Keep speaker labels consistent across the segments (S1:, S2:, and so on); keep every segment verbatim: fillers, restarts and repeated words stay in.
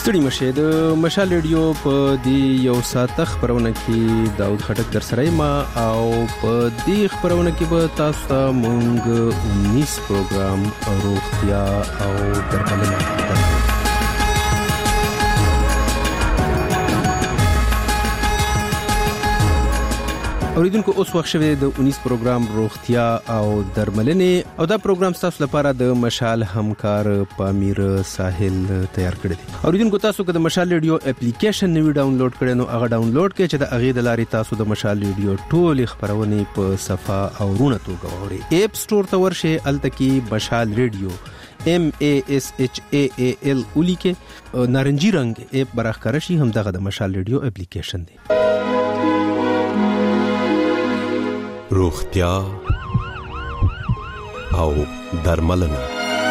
S1: ستړي مشه د مشال ریډیو په دی یو ساعت خبرونه کې داود خټک در سره ما او په دې خبرونه کې به تاسو مونږ انیس پروګرام روغتیا او درملنه اوریدونکو اوس وخت شوه د انیس پروګرام روغتیا او درملنه او دا پروګرام تاسو لپاره د مشال همکار پامیر ساحل تیار کړی دی. اوریدونکو تاسو که د مشال ریډیو اپلیکیشن نوی ډاونلوډ کړئ نو هغه ډاونلوډ کړئ چې د هغه د لارې تاسو د مشال ریډیو ټول خبرونه په صفه او رونه توګه واورئ. اپ سٹور ته ورشئ التکی مشال ریډیو ام ا اس اچ ا ا ال ولیکه نارنجي رنگ اپ برخکاره شي هم دغه د مشال ریډیو اپلیکیشن دی. روغتیا او درملنه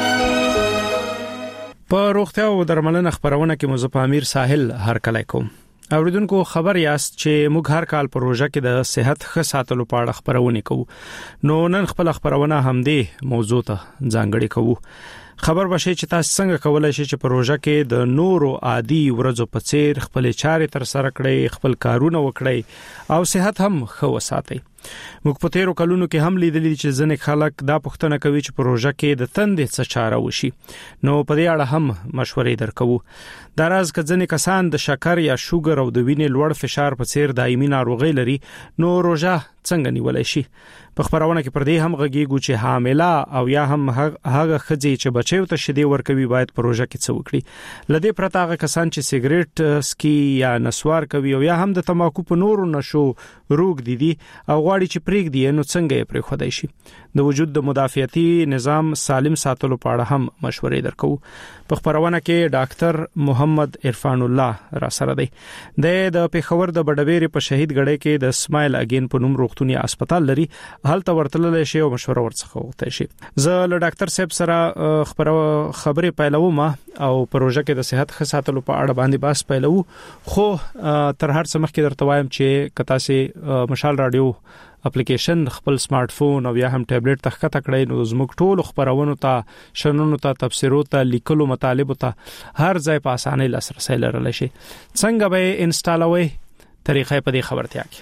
S2: په روغتیا او درملنه خبرونه کې مزه پامیر ساحل هر کله کوم. اوریدونکو خبر یاست چې موږ هر کال پروژه کې د صحت ښه ساتلو په اړه خبرونه کوو. نو نن خپل خبرونه هم دې موضوع ته ځانګړي کوو. خبر بشي چې تاسو څنګه کولای شئ چې پروژه کې د نورو عادي ورځو په څیر خپل چارې تر سره کړئ، خپل کارونه وکړئ او صحت هم ښه وساتئ. موږ په تیرو کلونو کې هم لیدلې چې ځینې خلک دا پوښتنه کوي چې پروژه کې د تندې څه چاره وشي. نو په دې اړه هم مشورې درکوو. دا راز که ځینې کسان د شکر یا شوګر او د وینې لوړ فشار په څیر دایمي ناروغي لري نو روژه څنګه نیولای شي. په خبرونه کې پر دې هم غږیږو چې حامله او یا هم هغه خځې چې بچیو ته شیدې ورکوي باید پروژه کې څه وکړي. لدې پرته هغه کسان چې سیګریټ سکي یا نسوار کوي او یا هم د تماکو په نورو نشو روغ دي دي او غواړي چې پرېږدي نو څنګه یې پرې خدای شي. د وجود د مدافعتي نظام سالم ساتلو په اړه هم مشورې درکو. په خبرونه کې ډاکټر محمد عرفان الله را سره دی. د پیښور د بډویر په شهید غړې کې د اسماعیل اگین په نوم روغتونی هسپتال لري. هلته ورتلل شي او مشوره ورڅخه وغوښتل شي. زه له ډاکټر صاحب سره خبرې پیلوم او پروژه کې د صحت ښه ساتلو په اړه باندې بحث پیلو. خو تر هر څه مخکې درته وایم چې کتا سي مشال رادیو اپلیکیشن خپل سمارټ فون او یا هم ټابلیټ ته ښکته کړئ نو زموږ ټول خبرونو ته شنونو ته تفسیرو ته لیکلو مطالب ته هر ځای په اسانۍ لاسرسي لرلی شي. څنګه به انسټالوي طریقې په دې خبرتیا کې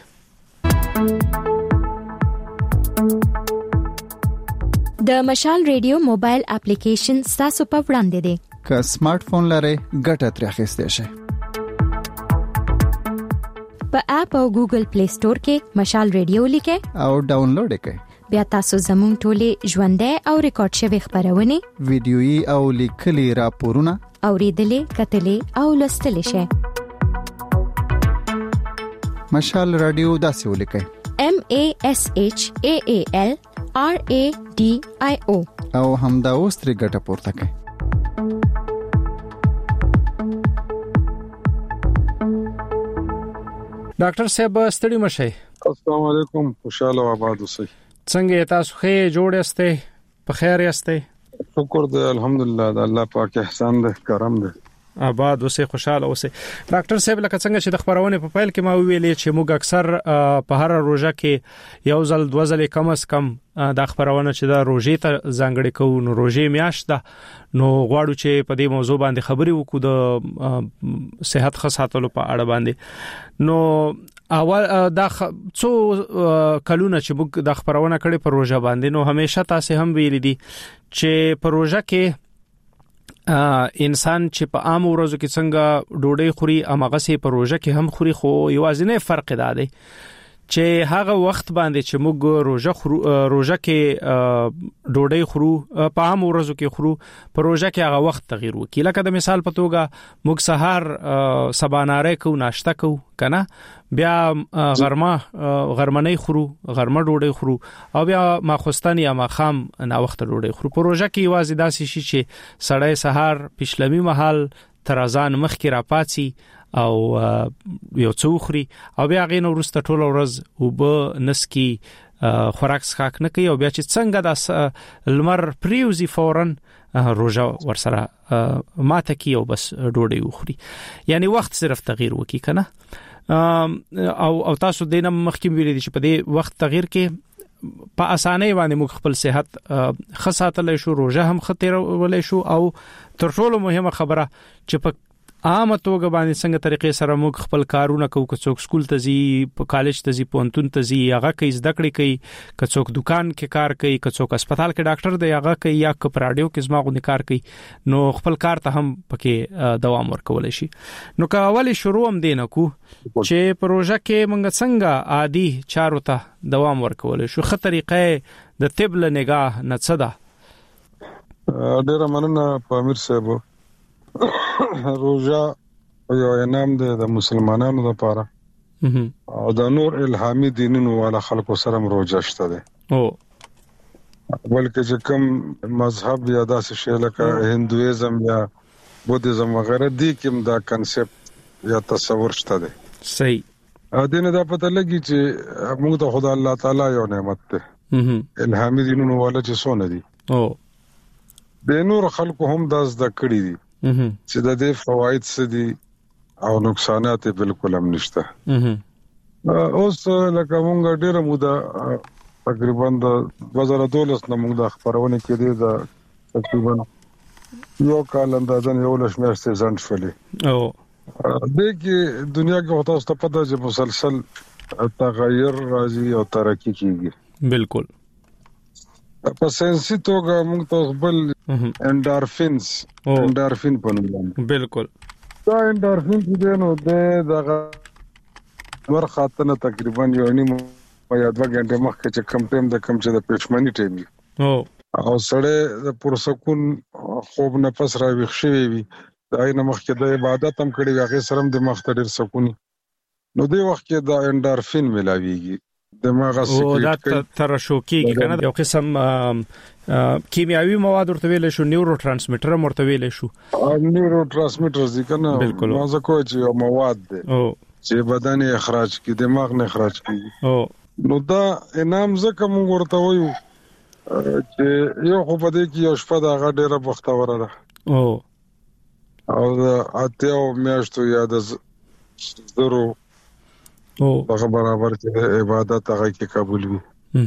S3: د مشال ریډیو موبایل اپلیکیشن تاسو په وړاندې دی.
S4: که سمارټ فون لرئ ګټه ترې اخیستی شئ.
S3: په اپ او ګوګل پلی سٹور کې مشال ریډیو لیکئ
S4: او ډاونلوډ یې کړئ.
S3: بیا تاسو زموږ ټولې ژوندۍ او ریکارډ شوی خبرونه
S4: ویډیويي او لیکلي راپورونه
S3: اوریدلې کتلې او لوستلې شئ.
S4: مشال رادیو داسې ولیکئ
S3: M A S H A A L R A D I O
S4: او همدا اوس ترې ګټه پورته کړئ.
S2: ډاکټر صاحب ستړي مشئ.
S5: السلام علیکم، خوشاله او آباد اوسئ.
S2: څنګه تاسو ښه جوړ یاستئ؟ په خیر یاستئ؟
S5: شکر دی الحمدلله، د الله پاک احسان دی، کرم دی.
S2: آباد اوسئ، خوشاله اوسئ. ډاکټر صاحب لکه څنګه چې د خبرونه په پیل کې ما ویلې چې موږ اکثر په هر روزه کې یو ځل دوه ځله کم از کم د خبرونه چې د روزې ته ځانګړي کوو. نو روزې میاشت ده نو غواړو چې په دې موضوع باندې خبرې وکړو د صحت ښه ساتلو په اړه باندې. نو اول دا څو کلونه چې موږ د خبرونه کړې په روزه باندې نو همیشه تاسو هم ویلي دي چې په روزه کې انسان چې په عام ورځو کې څنګه ډوډۍ خوري امغه سي په روزه کې هم خوري، خو یوازینی فرق دا دی چې هغه وخت باندې چې موږ روزه خورو روزه کې ډوډۍ خورو په عام ورځو کې خورو په روزه کې هغه وخت تغیر وکړي. لکه د مثال په توګه موږ سحر سباناره کو ناشته کو کنه، بیا غرمه غرمنۍ خورو، غرمه ډوډۍ خورو او بیا ماخوستن یا ماخام نه وخت ډوډۍ خورو. په روزه کې یوازې داسې شي چې سړی سحر پښلمي محل تر اذان مخکې را پاتسي او یو څو خوري او بیا غین ورسته ټول ورځ وب نسکی خوراک څښاک نه کوي او بیا چې څنګه د لمر پریوزي فورن روزه ورسره ماته کی او بس ډوډۍ وخوري. یعنی وخت صرف تغییر وکي کنه. او او تاسو دینه مخکې ویل دي چې په دې وخت تغییر کې په اسانۍ باندې موږ خپل صحت خاصاتل شو، روزه هم خطر ولې شو او تر ټولو مهمه خبره چې په عام توګه باندې څنګه طریقې سره موږ خپل کارونه کوو، که څوک سکول ته ځي، په کالج ته ځي، پوهنتون ته ځي، هغه کوي زده کړې کوي، که څوک دکان کې کار کوي، که څوک هسپتال کې ډاکټر دی هغه کوي، یا که په رادیو کې زما غوندې کار کوي، نو خپل کار ته هم پکې دوام ورکول شي. نو که اول شروع هم دینه کو چې پروژه کې موږ څنګه عادي چارو ته دوام ورکول شو، ښه طریقې د طب له نگاه نه څه ده؟
S5: ډیره مننه پامیر صاحب. روزه یو انعام دی د مسلمانانو لپاره او د نور الهامي دینونو والا خلکو سره روزه شته ده.
S2: او
S5: بلکې چې کوم مذهب یا داسې شی لکه هندویزم یا بودیزم وغیرہ دي کوم دا کنسپټ یا تصور شته ده.
S2: صحیح.
S5: ا دینه دا پته لګي چې موږ ته خدای الله تعالی یو نعمت ده. الهامي دینونو والا چې څونه دي
S2: او
S5: د نور خلکو هم دا زده کړی دي چې د دې فواید څه دي او نقصانات بالکل هم نشته. اوس لکه مونږ ډیره موده تقریبا د دوه زره دولس نه مونږ د خبرونه کې دي د تقریبا یو کال اندازه یو لښ میاشتې ځان شولې.
S2: او
S5: د کې دنیا کې هوتا ست پته چې مسلسل تغیر راځي او ترقی کیږي.
S2: بالکل.
S5: په ساينسي توګه موږ ته بل انډورفینز انډورفین په نوم دی.
S2: بالکل.
S5: دا انډورفین چې نو د دغه ورخاتنه تقریبا یو نیم یا دوه غنټه مخکې چې کم ټیم د کم چې د پېښمنی ټیم وي او سړی د پرسکون خوب نفس را ویښ شوی وي، دا نه مخکې د عبادت هم کړی هغه سره د مخ ته ډیر سکون، نو دی وخت کې د انډورفین ملاویږي دماغ
S2: سکریټ کوي، ترشوکیږي کنه، یو قسم کیمیاوي مواد ورته ویل شو، نیورو ترانسمیټر هم ورته ویل شو.
S5: نیورو ترانسمیټر دي کنه، مازه کوی چې یو مواد دي چې بدن اخراج کوي، دماغ نه اخراج کوي. نو دا انعام زکه موږ ورته وایو چې یو خو په دې کې یو شپه د هغه ډیره بختوره ده.
S2: او
S5: او د اتیاو میاشتو یا د زرو او هغه برابر چې عبادت هغه کې قبول وي.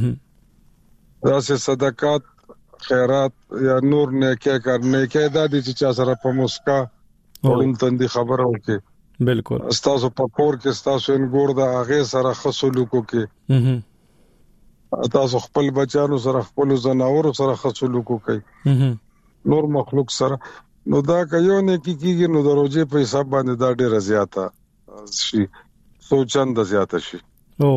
S5: دا سه صدقات، خیرات یا نور نیکه کار نیکه دا دي چې چا سره په مسکا ورن تندي خبره وکي.
S2: بالکل.
S5: استاسو په کور کې استاسو انګور دا هغه سره خصلوکو کې تاسو خپل بچانو سره خپل زناورو سره خصلوکو کوي، نور مخلوق سره. نو دا کيو نه کیږي، نو د روزه په حساب باندې دا ډیره زیاته شي، سوچند زیاته شي.
S2: او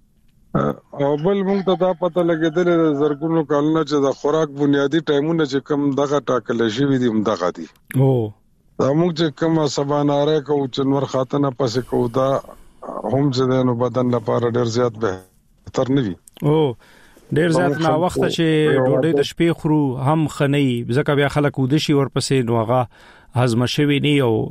S5: او بل موږ ته دا پته لګیدل د زرګونو کالونه چې د خوراک بنیادی ټایمونه چې کم دغه ټاکل شي وي دي دغه دي.
S2: او
S5: دا موږ چې کوم سباناره کو چنور خاتنه پسې کو دا هم چې نو بدن لپاره ډیر زیات بهتر نه وي.
S2: او ډیر زیات نا وخت چې ډوډۍ د شپې خورو هم خنۍ ځکه بیا خلک ودشي ورپسې نو هغه هضم شوی نه او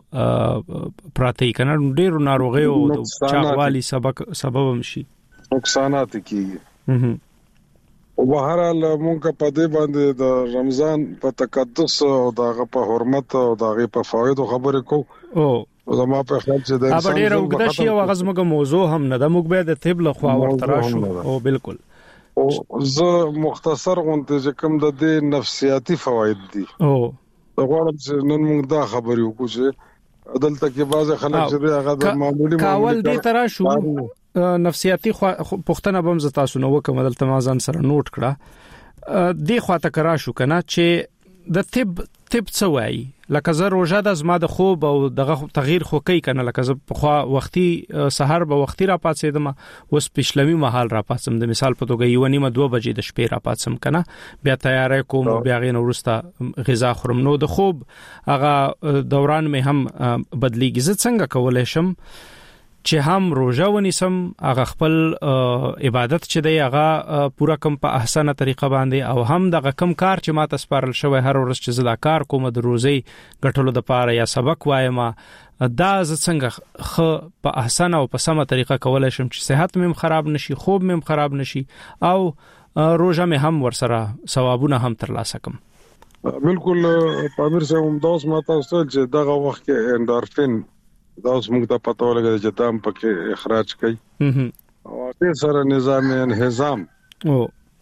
S2: پراته کنه ډیر ناروغي او چاغوالي سبب سبب هم شي،
S5: نقصانات کیږي. او بهرحال مونږ په دې باندې د رمضان په تقدس او دغه په حرمت او دغه په فواید خبرې کو. او زما په خیال چې د
S2: انسان ډیر وګړي شي او غزمګه موضوع هم نه د موږ به د طب له خوا ورترا شو. او بالکل.
S5: او زه مختصر غونډه چې کوم د دې نفسیاتی فواید دي.
S2: او
S5: غواړم چې نن موږ دا خبرې وکړو چې عدالت کې بعض خلک چې هغه د معمولی
S2: کاول دي ترا شو نفسیاتی پښتنه بم ز تاسو نو وکم دلته مازان سره نوٹ کړه دی خواته کرا شو کنه چې د طب طب څه وایي، لکه زه روزه د زما د خوب او دغه تغییر خو کوي کنه، لکه زه په خوا وختي سحر به وختي را پاتېدم، اوس پښلمي محل را پاتم، د مثال په توګه یو نیمه دوه بجې د شپې را پاتم کنه، بیا تیارې کوم، بیا غین ورسته غذا خورم، نو د خوب هغه دوران مې هم بدلیږي. زه څنګه کولای شم چې هم روزه ونیسم، هغه خپل عبادت چې دی هغه پورا کم په احسنه طریقه باندې، او هم دغه کم کار چې ماته سپارل شوی هر ورځ چې زدا کار کوم د روزي غټلو د پاره یا سبق وایم، دا ز څنګه خ په احسنه او په سمه طریقه کولای شم چې صحت مې خراب نشي، خوب مې خراب نشي، او روزه مې هم ورسره ثوابونه هم ترلاسه کم.
S5: بالکل پامیر صاحب، دا اوس ماته وستل چې دغه وخت کې انډورفین دا اوس موږ ته پته ولګی چې دام پکې اخراج کوي او هغه سره نظام انهضام. او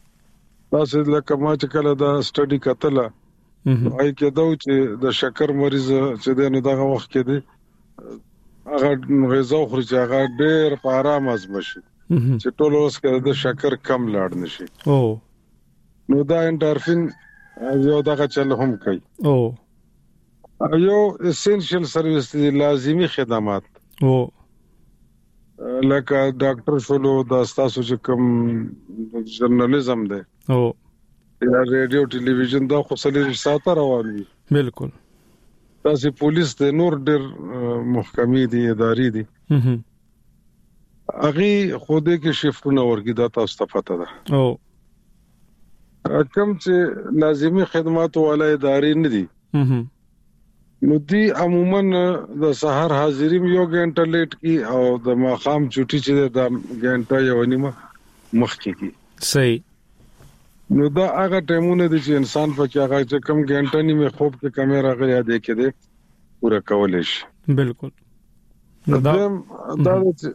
S5: تاسو لکه ما چې کله دا سټډي کتله، هغه کې دا چې د شکر مریض چې دغه وخت کې دی هغه غذا خوري چې هغه ډېر په آرام ازمشي چې ټول اوس کې د شکر کم لاړ نشي
S2: او
S5: نو دا انډورفین یو دغه چل هم کوي
S2: او
S5: یو اسینشل سرویس دي لازمی خدمات
S2: او
S5: لکه ډاکټر شولو دا تاسو چې کوم ژورنالیزم دی
S2: او
S5: یا ریډیو ټلویزیون دا خو سلیر ساته روان دي
S2: بالکل
S5: تاسو پولیس د نور ډېر محکمې دي ادارې دي اغي خوده کې شیفتونه ورګي دا تاسو ته پته ده
S2: او
S5: کوم چې لازمی خدمات ولا ادارې نه دي نو دی عموما د سحر حاضریم یو غنټه لیټ کی او د ماخام چټي چې د غنټه یو نیمه مخکې کی
S2: صحیح
S5: نو دا هغه ټیمونه دي چې انسان په کې هغه چې کم غنټه نیمه خوب کې کیمرا غیا دی کې دي پورا کولای شي
S2: بالکل نو دا
S5: دا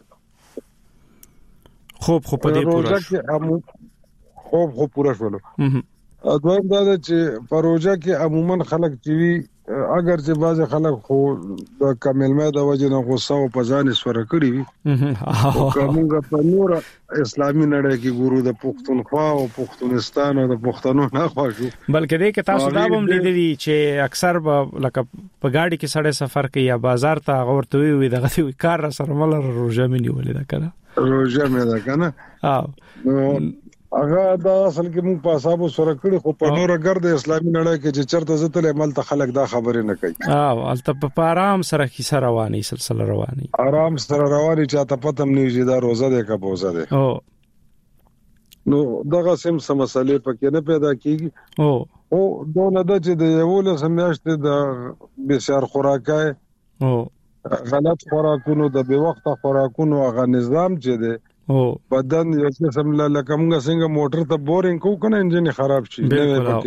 S2: خوب خو په دې پورا
S5: خوب خو پورا شول دویم دا چې پروژه کې عموما خلک چې وی اگر چې بعض خلک خو د کامل مې د وجه نه غوسه او پزان سره کړی وي کومه په نور اسلامي نړۍ کې ګورو د پښتونخوا او پښتونستان او د پښتنو نه خوښو
S2: بلکې دې کې تاسو دا هم لیدلی چې اکثر لکه په گاډي کې سړی سفر کوي یا بازار ته غورتوي وي دغه کار سره مل روزه مې نیولې ده کنه
S5: روزه مې ده کنه
S2: او
S5: هغه دا اصل کې موږ په حسابو سره کړی خو په نور ګرد اسلامي نړۍ کې چې چرته زتل عمل ته خلک دا خبرې نه کوي
S2: او البته په آرام سره کیسه رواني سلسله رواني
S5: آرام سره رواني چې ته پته مې چې دا روزه ده کا بوزه ده
S2: او
S5: نو دغه سم سم مسلې پکې نه پیدا کیږي
S2: او
S5: او دونه د چې د یو له سمیاشت د بسیار خوراکای
S2: او
S5: غلط خوراکونو د به وخت خوراکونو هغه نظام چې ده او بدن یو قسم لا لکمږه څنګه موټر ته بورینګ کو کنه انجن خراب شي نو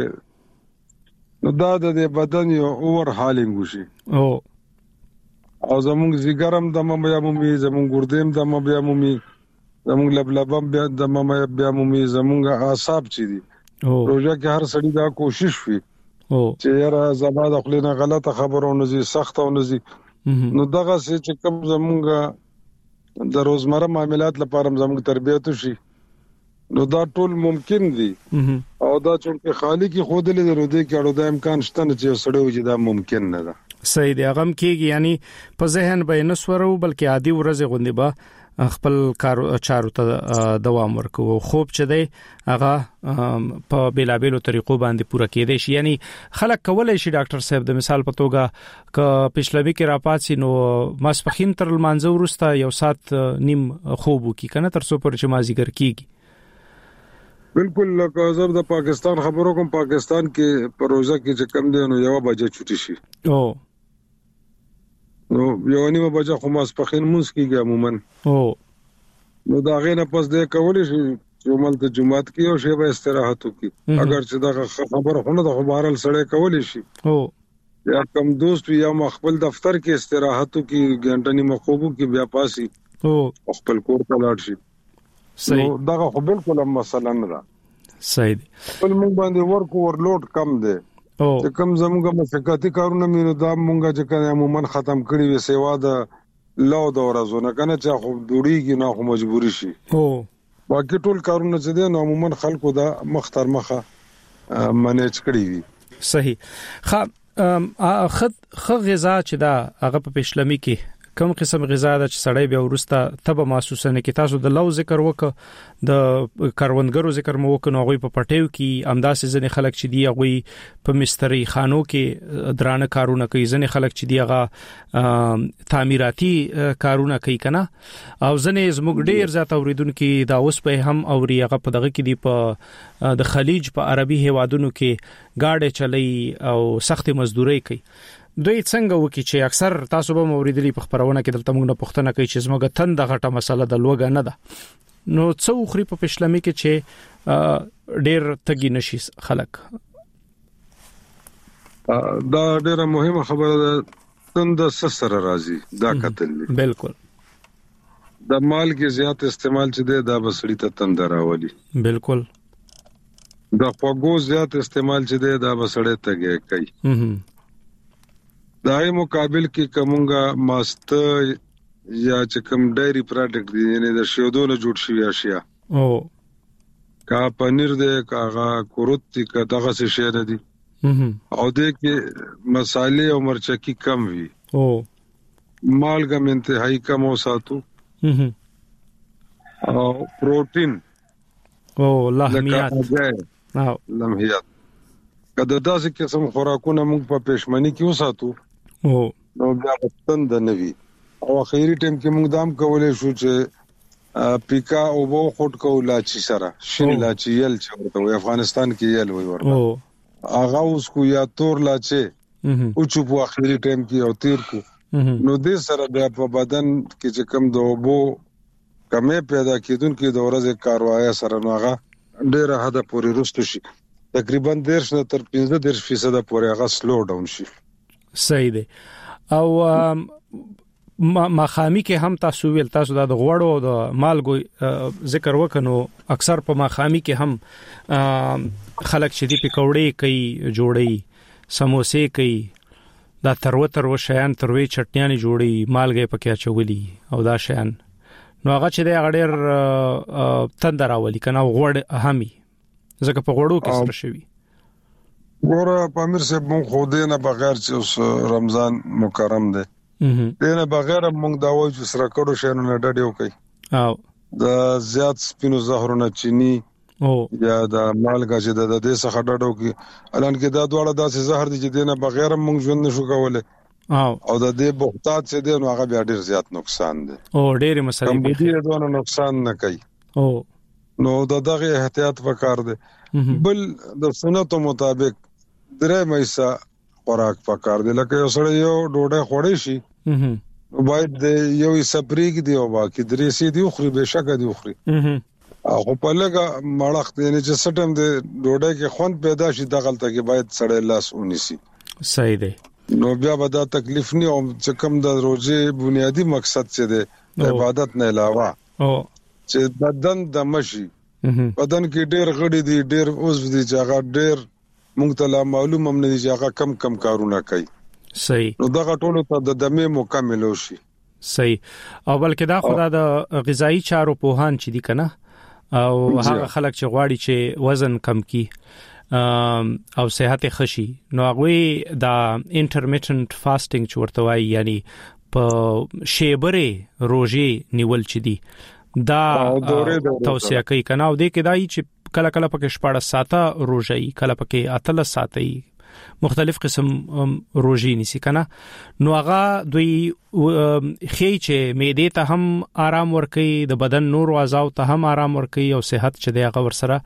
S5: دا د بدن یو اور هالینګ وشي
S2: او
S5: او زموږ زیګرم د مبیا مومي زموږ ګردیم د مبیا مومي زموږ لبلبم بیا د مبیا مومي زموږ اعصاب چي دي روزه کې هر سړی دا کوشش وي
S2: او
S5: چې یاره زما د خلینو غلطه خبرونه زی سخت او نزي نو دغه چې کوم زموږ د روزمره معاملات لپاره زموږ تربیت شي نو دا ټول ممکن دي او دا چې خالی کې خود له درودي کې اړو د امکان شته چې سړی وي دا ممکن نه ده
S2: صحیح دی هغه کېږي یعنی په ذهن به نه سورو بلکې عادي ورځ غوندي به خپل کار چارو ته دوام ورکو خوب چې دی هغه په بیلابېلو طریقو باندې پوره کېدی شي یعنی خلک کولای شي ډاکټر صاحب د مثال په توګه ک پښلوي کې راپاتسي نو ماسپخین تر منځو ورسته یو سات نیم خوب وکي کنه تر څو پر چې مازیګر کیږي
S5: بالکل لکه زر د پاکستان خبرو کوم پاکستان کې پروژه کې چې کم دی نو یو بجې چټي شي
S2: او
S5: نو یو نیمه بجې خو ماسپخین مونږ کېږي عموما
S2: او
S5: نو دا غینه پس د کولې شي چې ملته جمعات کې او شی به استراحت وکي اگر چې دا خبره خونه د خبرال سره کولې شي
S2: او
S5: یا کم دوست یا خپل دفتر کې استراحت وکي غنټه نیمه خوب کې بیا پاسي
S2: او
S5: خپل کور ته لاړ شي
S2: صحیح
S5: دا خو بالکل مسله نه ده
S2: صحیح
S5: بل موږ باندې ورک ورلود کم دی
S2: او
S5: چې کم زموږه مشکاتي کارونه مینو دا مونږه چې کنه عموما ختم کړی وي سیوا د لو د ورځونه کنه چې خو دوړيږي نه خو مجبوري شي
S2: او
S5: باقي ټول کارونه چې دي نو عموما خلکو دا مختر مخه منیج کړی وي
S2: صحیح خ خد خ غذا چې دا هغه په پښلمي کې کوم قسم غذا د سړی بیا ورسته تبه محسوسه نه کی تاسو د لو ذکر وک د کاروندګرو ذکر مو وک نو غوي په پټیو کې امداسې ځنې خلک چې دی غوي په مستری خانو کې درانه کارونه کوي ځنې خلک چې دی هغه تعمیراتي کارونه کوي کنه او ځنې زموږ ډیر زیات اوریدونکو دا اوس په هم اوري هغه په دغه کې دی په د خلیج په عربي هوادونو کې گاډي چلي او سخت مزدوري کوي دوی څنګه وکي چې اکثر تاسو به موریدلی په خبرونه کې دلته موږ نه پښتنه کوي چې زموږ تند غټه مسله د لوګه نه ده نو څو خوري په پښلمي کې چې ډېر تګي نشي خلک
S5: دا ډېره مهمه خبره ده تند سره راځي دا قتل
S2: بالکل
S5: د مال کې زیات استعمال چې ده دا بسړی ته تند راولي
S2: بالکل
S5: د خوګو زیات استعمال چې ده دا بسړی ته کوي دای مقابل کې کومګه ماست یا چې کوم ډایری پروډکټ دي یعنی د شیدو نه جوړ شوی اشیاء
S2: او
S5: کا پنیر دې کاغه کورت کا دغه څه شی نه دي او دې کې مصالحه او مرچکی کم وي
S2: او
S5: مالګه انتهایی کم وساتو او پروتین
S2: او لحمیات
S5: او لحمیات کله داسې قسم خوراکونه موږ په پېشمنی کې وساتو
S2: او
S5: نو بیا پتند نوي او اخیری ټیم کې موږ دام کولای شو چې پیکا او بو خټ کو لاچی سره شین لاچی یل چې ورته افغانستان کې یل وي ورته او هغه اوس کو یا تور لاچی او چې په اخیری ټیم کې او تیر کو نو دې سره بیا په بدن کې چې کم دوبو کمې پیدا کیدونکې د ورځې کاروایا سره نو هغه ډېر حد پورې رستو شي تقریبا دیرش نه تر پنځه دیرش فیصد پورې هغه سلو ډاون شي.
S2: صحیح دی. او مخامي کې هم تاسو ویل تاسو د غوړو او د مالګو ذکر وکړو اکثر په مخامي کې هم خلک چې دی پکوړې کوي جوړي سموسې کوي دا ترو ترو شیان تروي چټنیانه جوړي مالګې پکې اچولي او دا شیان نو هغه چې دی غډیر تندر راولي کنه غوړ همي زکه په غوړو کې سره شوی
S5: ګوره پامیر صاحب مونږ خو دې نه بغیر چې اوس رمضان مکرم دی دې نه بغیر مونږ دا وایو چې سره کډو شینو نه ډډیو کوي او د زیات سپینو زهرونه چینی او یا د مالګه چې د دې څخه ډډو کوي الان کې دا دواړه داسې زهر دي چې دې نه بغیر مونږ ژوند نشو کولای او او د دې بوختات چې دې نو هغه بیا ډیر زیات نقصان دي او
S2: ډېر مسلې
S5: به دې دونه نقصان نه کوي او نو د دغه احتیاط وکړ دي بل د سنتو مطابق درې مېسا خوراک پکار دي لکه یو سره یو ډوډۍ خوړې شي باید د یو سپریګ دی او باقي درې سي دی خو به شک دی خو او په لګه مړخت یعنی چې سټم د ډوډۍ کې خون پیدا شي د غلطه کې باید سړی لاس ونیسي.
S2: صحیح دی.
S5: نو بیا به دا تکلیف نه او چې کوم د روزه بنیادی مقصد څه دی عبادت نه علاوه او چې بدن د مشي بدن کې ډېر غړي دي ډېر عضو دي چې هغه ډېر مونږ ته معلوم هم نه دي چې هغه کم کم کارونه کوي.
S2: صحیح.
S5: نو دا ټول ته د دمه مکمل شي.
S2: صحیح. او بلکې دا خدای د غذایی چارو پوهان چې دي کنه او هغه خلک چې غواړي چې وزن کم کړي او صحت خشي نو هغه دا انټرمیټنټ فاستینګ چورته وایي یعنی په شیبره روزي نیول چي دي دا توصیه کوي کنه او دې کې دای چې کله کله پکې شپږ ساعته روزي کله پکې اتل ساعته مختلف قسم روزي نسی کنه نو هغه دوی خې چې معده ته هم آرام ورکي د بدن نور اعضاء ته هم آرام ورکي او صحت چې دی هغه ورسره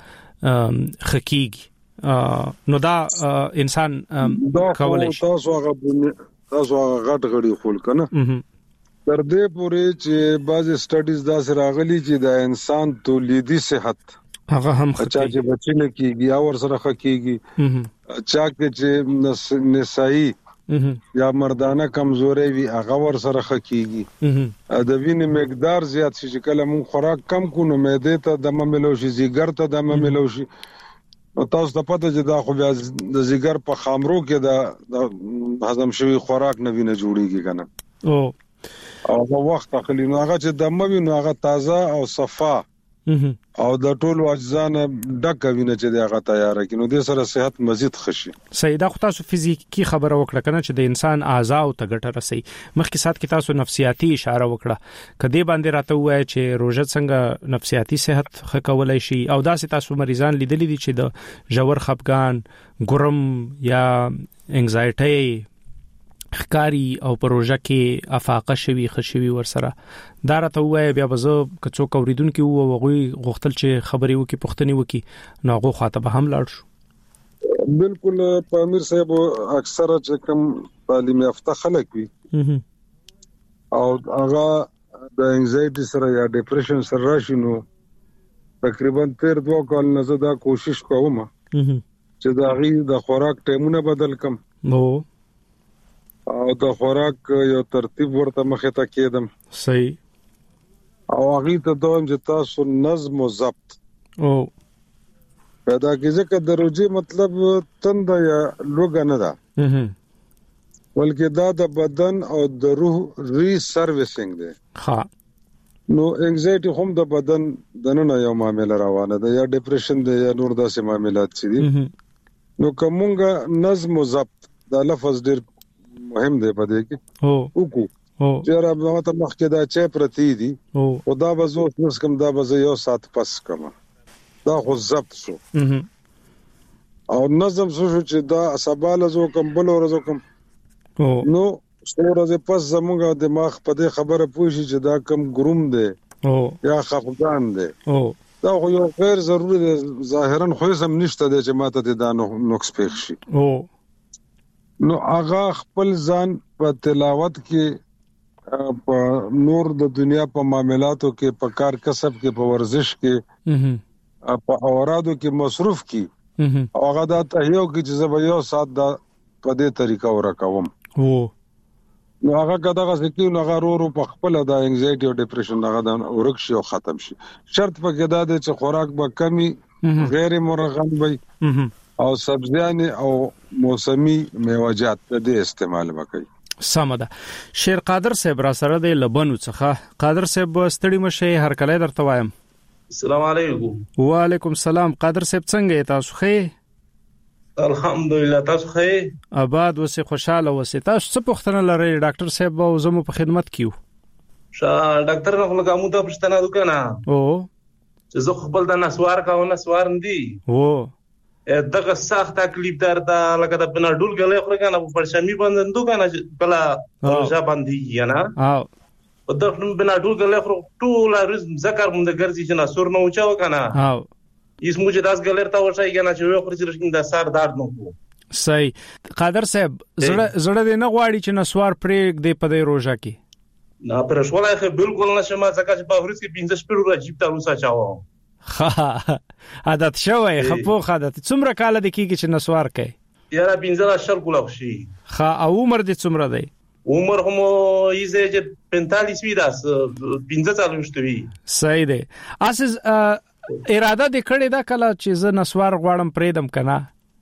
S2: خکېږي نو دا انسان کولای شي
S5: تاسو هغه تاسو هغه غټ غړي خول کنه تر دې پورې چې بعض سټډیز دا سره راغلي چې د انسان تولیدي صحت
S2: هغه هم
S5: خچا چې بچی نه کیږي یا ور سره خکېږي چا کې چې نسائی یا مردانه کمزوري وي هغه ور سره خکېږي د وینې مقدار زیات شي چې کله مون خوراک کم کو نو معده ته دمه ملو شي زیګر ته دمه ملو شي نو تاسو ته پته چې دا خو بیا د زیګر په خامرو کې د هضم شوی خوراک نه ویني جوړیږي کنه او او هغه وخت اخلي نو هغه چې دمه وي نو هغه تازه او صفا او د ټول اجزانه ډک وینه چې دغه تیار کینو د سره صحت مزید خشي.
S2: سیدا خو تاسو فزیکی خبره وکړه کنه چې د انسان اعضاء او ته ګټه رسي مخکې سات کې تاسو نفسیاتی اشاره وکړه کدی باندې راته وای چې روزه څنګه نفسیاتی صحت ښه کولای شي او داسې تاسو مریضان لیدلې دي چې د جوړ خپګان ګرم یا انګزایټي خکاری او پروژه کې افاقه شوی خشوي ورسره دا راته وای بیا بزو کڅو کوریدونکو او غوي غختل چې خبري وکي پښتني وکي نو غو خاطب هم لاړ شو.
S5: بالکل پامیر صاحب اکثره چې کوم تعلیم یافته خلک وي او هغه د انزایټي سره یا ډیپریشن سره راشي نو تقریبا تیر دوه کال نه زه دا کوشش کوم چې دا غي د خوراک ټیمونه بدل کم نو او د خوراک یو ترتیب ورته مخه ته کېدم.
S2: صحیح.
S5: او هغه ته دوم چې تاسو نظم او ضبط او پیدا کیږي چې د روزي مطلب تند یا لوګ نه ده بلکې دا د بدن او د روح ری سرویسینګ دی.
S2: ها
S5: نو انګزایټي هم د بدن دنه یو معاملې روانه ده یا ډیپریشن دی یا نور داسې معاملات چې دي. نو کومګه نظم او ضبط دا لفظ ډیر مهم دی په دې کې.
S2: هو
S5: وکړو چې را به ته مخکې دا چې پرتی دي او دا به زه اوس کوم دا به یو سات پس کوم دا خو ضبط شو او نظم شو چې دا سباله زو کوم بل ورځ کوم نو څوره پس زموږه دماغ په دې خبره پوښي چې دا کم ګروم دی یا خفقان دی دا خو یو غیر ضروري دی ظاهرا خو سم نشته دی چې ماته دا نقص پېښ شي. نو هغه خپل ځان په تلاوت کې په نور د دنیا په معاملاتو کې په کار کسب کې په ورزش کې په اورادو کې مصروف کی او هغه دا ته یو کې چې زه یو سات دا په دې طریقه ورکوم.
S2: او
S5: نو هغه کداغه سکیو نو هغه ورو په خپل د انګزایټي او ډیپریشن هغه د ورک شي او ختم شي. شرط پکې دا دی چې خوراک به کمی غیر مرغن وي او سبزیان او موسمي میوه‌جات د استعمال وکړي.
S2: سمده. شیر قادر صاحب را سره د لبنو څخه. قادر صاحب ستړي مشه هر کله درته وایم.
S6: السلام علیکم.
S2: وعلیکم السلام. قادر صاحب څنګه تاسو ښه؟
S6: الحمدلله تاسو ښه؟
S2: آباد وسه خوشاله وسه. تاسو څه پوښتنه لرئ ډاکټر صاحب او زمو په خدمت کیو؟
S6: شا ډاکټر نه لګا مو ته پښتنه وکنه
S2: او
S6: چې زه خپل د نسوار کاو نسوار ندي
S2: او
S6: دغه سخت تکلیف درته لکه د بناډول غلې خو کنه په پرشمي باندې دوه کنه بلا روزه باندې یا نه
S2: او
S6: په دغه بناډول غلې خو ټول ارز ذکر مونږ ګرځي چې نسور نه وچاو کنه
S2: او
S6: اس موږ داس غلې ته وشای کنه چې یو خرج رښتین د سر درد نه کو.
S2: صحیح. قادر صاحب زړه زړه دې نه غواړي چې نسوار پرېګ دې په دې روزه کې
S6: نه پر شولای خو بالکل نشم ځکه چې په ورځ کې پنځه شپږ ورځې جیب ته وسا چاو.
S2: ها عادت شوی خپو عادت څومره کال د کیږي چې نسوار کوي؟
S6: یاره پنځه شل کولا شي.
S2: ها او عمر دې څومره دی؟
S6: عمر هم یې چې پنځه وی داس پنځه چالو شتوي.
S2: صحیح دی. اساس اراده دې کړې دا کله چې ز نسوار غواړم پرېدم کنه؟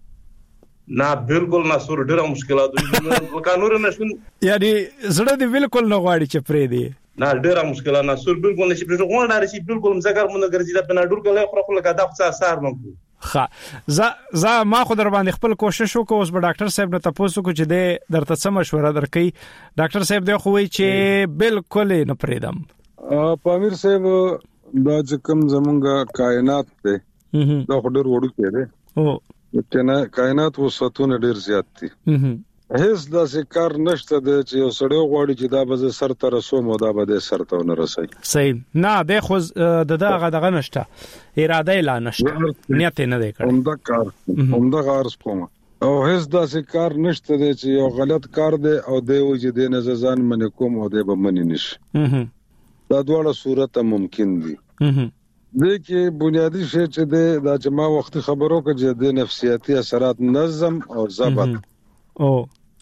S6: نه بالکل نسور ډیره مشکلات دي قانون نشون
S2: یعنی زړه دې بالکل نه غواړي چې پرېدي؟
S6: نه ډیره مشکلات نسور بالکل نشي پرېږه غواړي چې بالکل ذکر مونږ ګرځي د بناډور کله خو خو لکه دا څه اثر نه کوي.
S2: ښه ز ز ما خو در باندې خپل کوشش وکړ اوس به ډاکټر صاحب نه تاسو کو چې دې درته څه مشوره درکې. ډاکټر صاحب دې خو وی چې بالکل نه پرېدم.
S5: پامیر صاحب دا چې کوم زمونږه کائنات ته دا ډېر وړو کې دی
S2: او
S5: کنه کائنات وساتونه ډېر زیات دي. هیڅ داسې کار نشته چې یو سړی غواړي چې دا به سر ته رسوم او دا به سر ته نه رسي.
S2: صحیح. نه د خو د دغه دغه نشته اراده لا نشته نیت نه دی کړی.
S5: همدا کار همدا غارس کوم او هیڅ داسې کار نشته چې یو غلط کار دی او دی و چې د نه ځان من کوم او دی به من نشي. دا ډول صورت ممکن دي. د کې بنیادی شی چې د د جما وخت خبرو کې چې د نفسیاتي اثرات نظم او ضبط
S2: او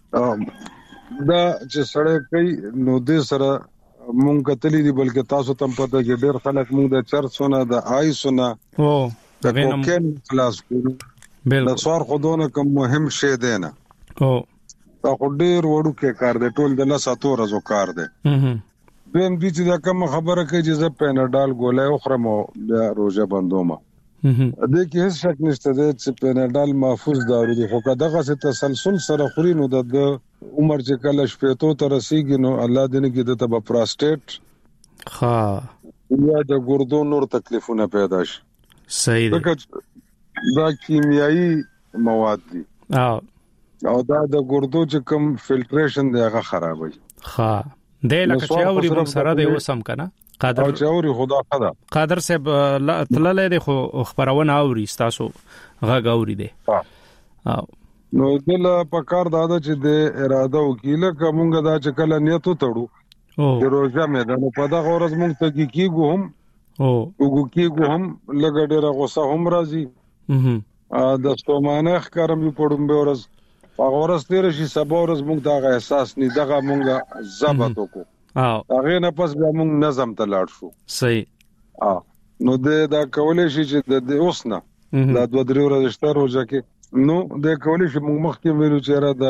S5: دا چې سړی کوي نو د سره مونږ کتلی دی بلکې تاسو تم پته کې ډېر خلک مونږ د چرڅونه د آیسونه
S2: او
S5: د کوکین کلاس کوي د څوار خودونه کوم مهم شی دی نه
S2: او
S5: دا ډېر وړو کې کار دی ټول د لساتو ورځو کار دی. دیم دې چې دا کوم خبره کوي چې زه پیناډال ګولای اخرم او بیا روزه بندوم. دې کې هیڅ شک نشته چې پیناډال محفوظ دارو دی خو کداغه څه تسلسل سره خوري نو د عمر چې کله شپېتو ته رسیږي نو الله دې نه کې د تب پراسټیټ
S2: ها
S5: یا د ګردو نور تکلیفونه پیدا شي.
S2: صحیح دی.
S5: دا کیمیاوي مواد دي
S2: او
S5: او دا د ګردو چې کوم فلټریشن دی هغه خرابوي.
S2: ها د لکه چې اوري موږ سره د وسم کنه قادر
S5: او چې اوري خدا خدا
S2: قادر صاحب تللې د خو خبرونه اوري تاسو غږ اوري دی.
S5: او نو دل په کار دادا چې د اراده وکیله کومګه دا چې کله نیت وتړو او روزه مې دا په دا غورز موږ ته کیږو هم
S2: او
S5: وګو کیږو هم لګ ډېر غوسه هم راځي. ا د ستومانه ښکارم یو پړم به ورځ هغه ورځ تیر شي سبا ورځ موږ دا احساس نه دغه موږ ضبط وکړو او هغه نه پس بیا موږ نظم ته لاړ شو.
S2: صحیح.
S5: ا نو د دا کولې شي چې د اوس نه دا دوه درې ورځې شته روزه کې نو د کولې شي موږ مخکې ویلو چې را د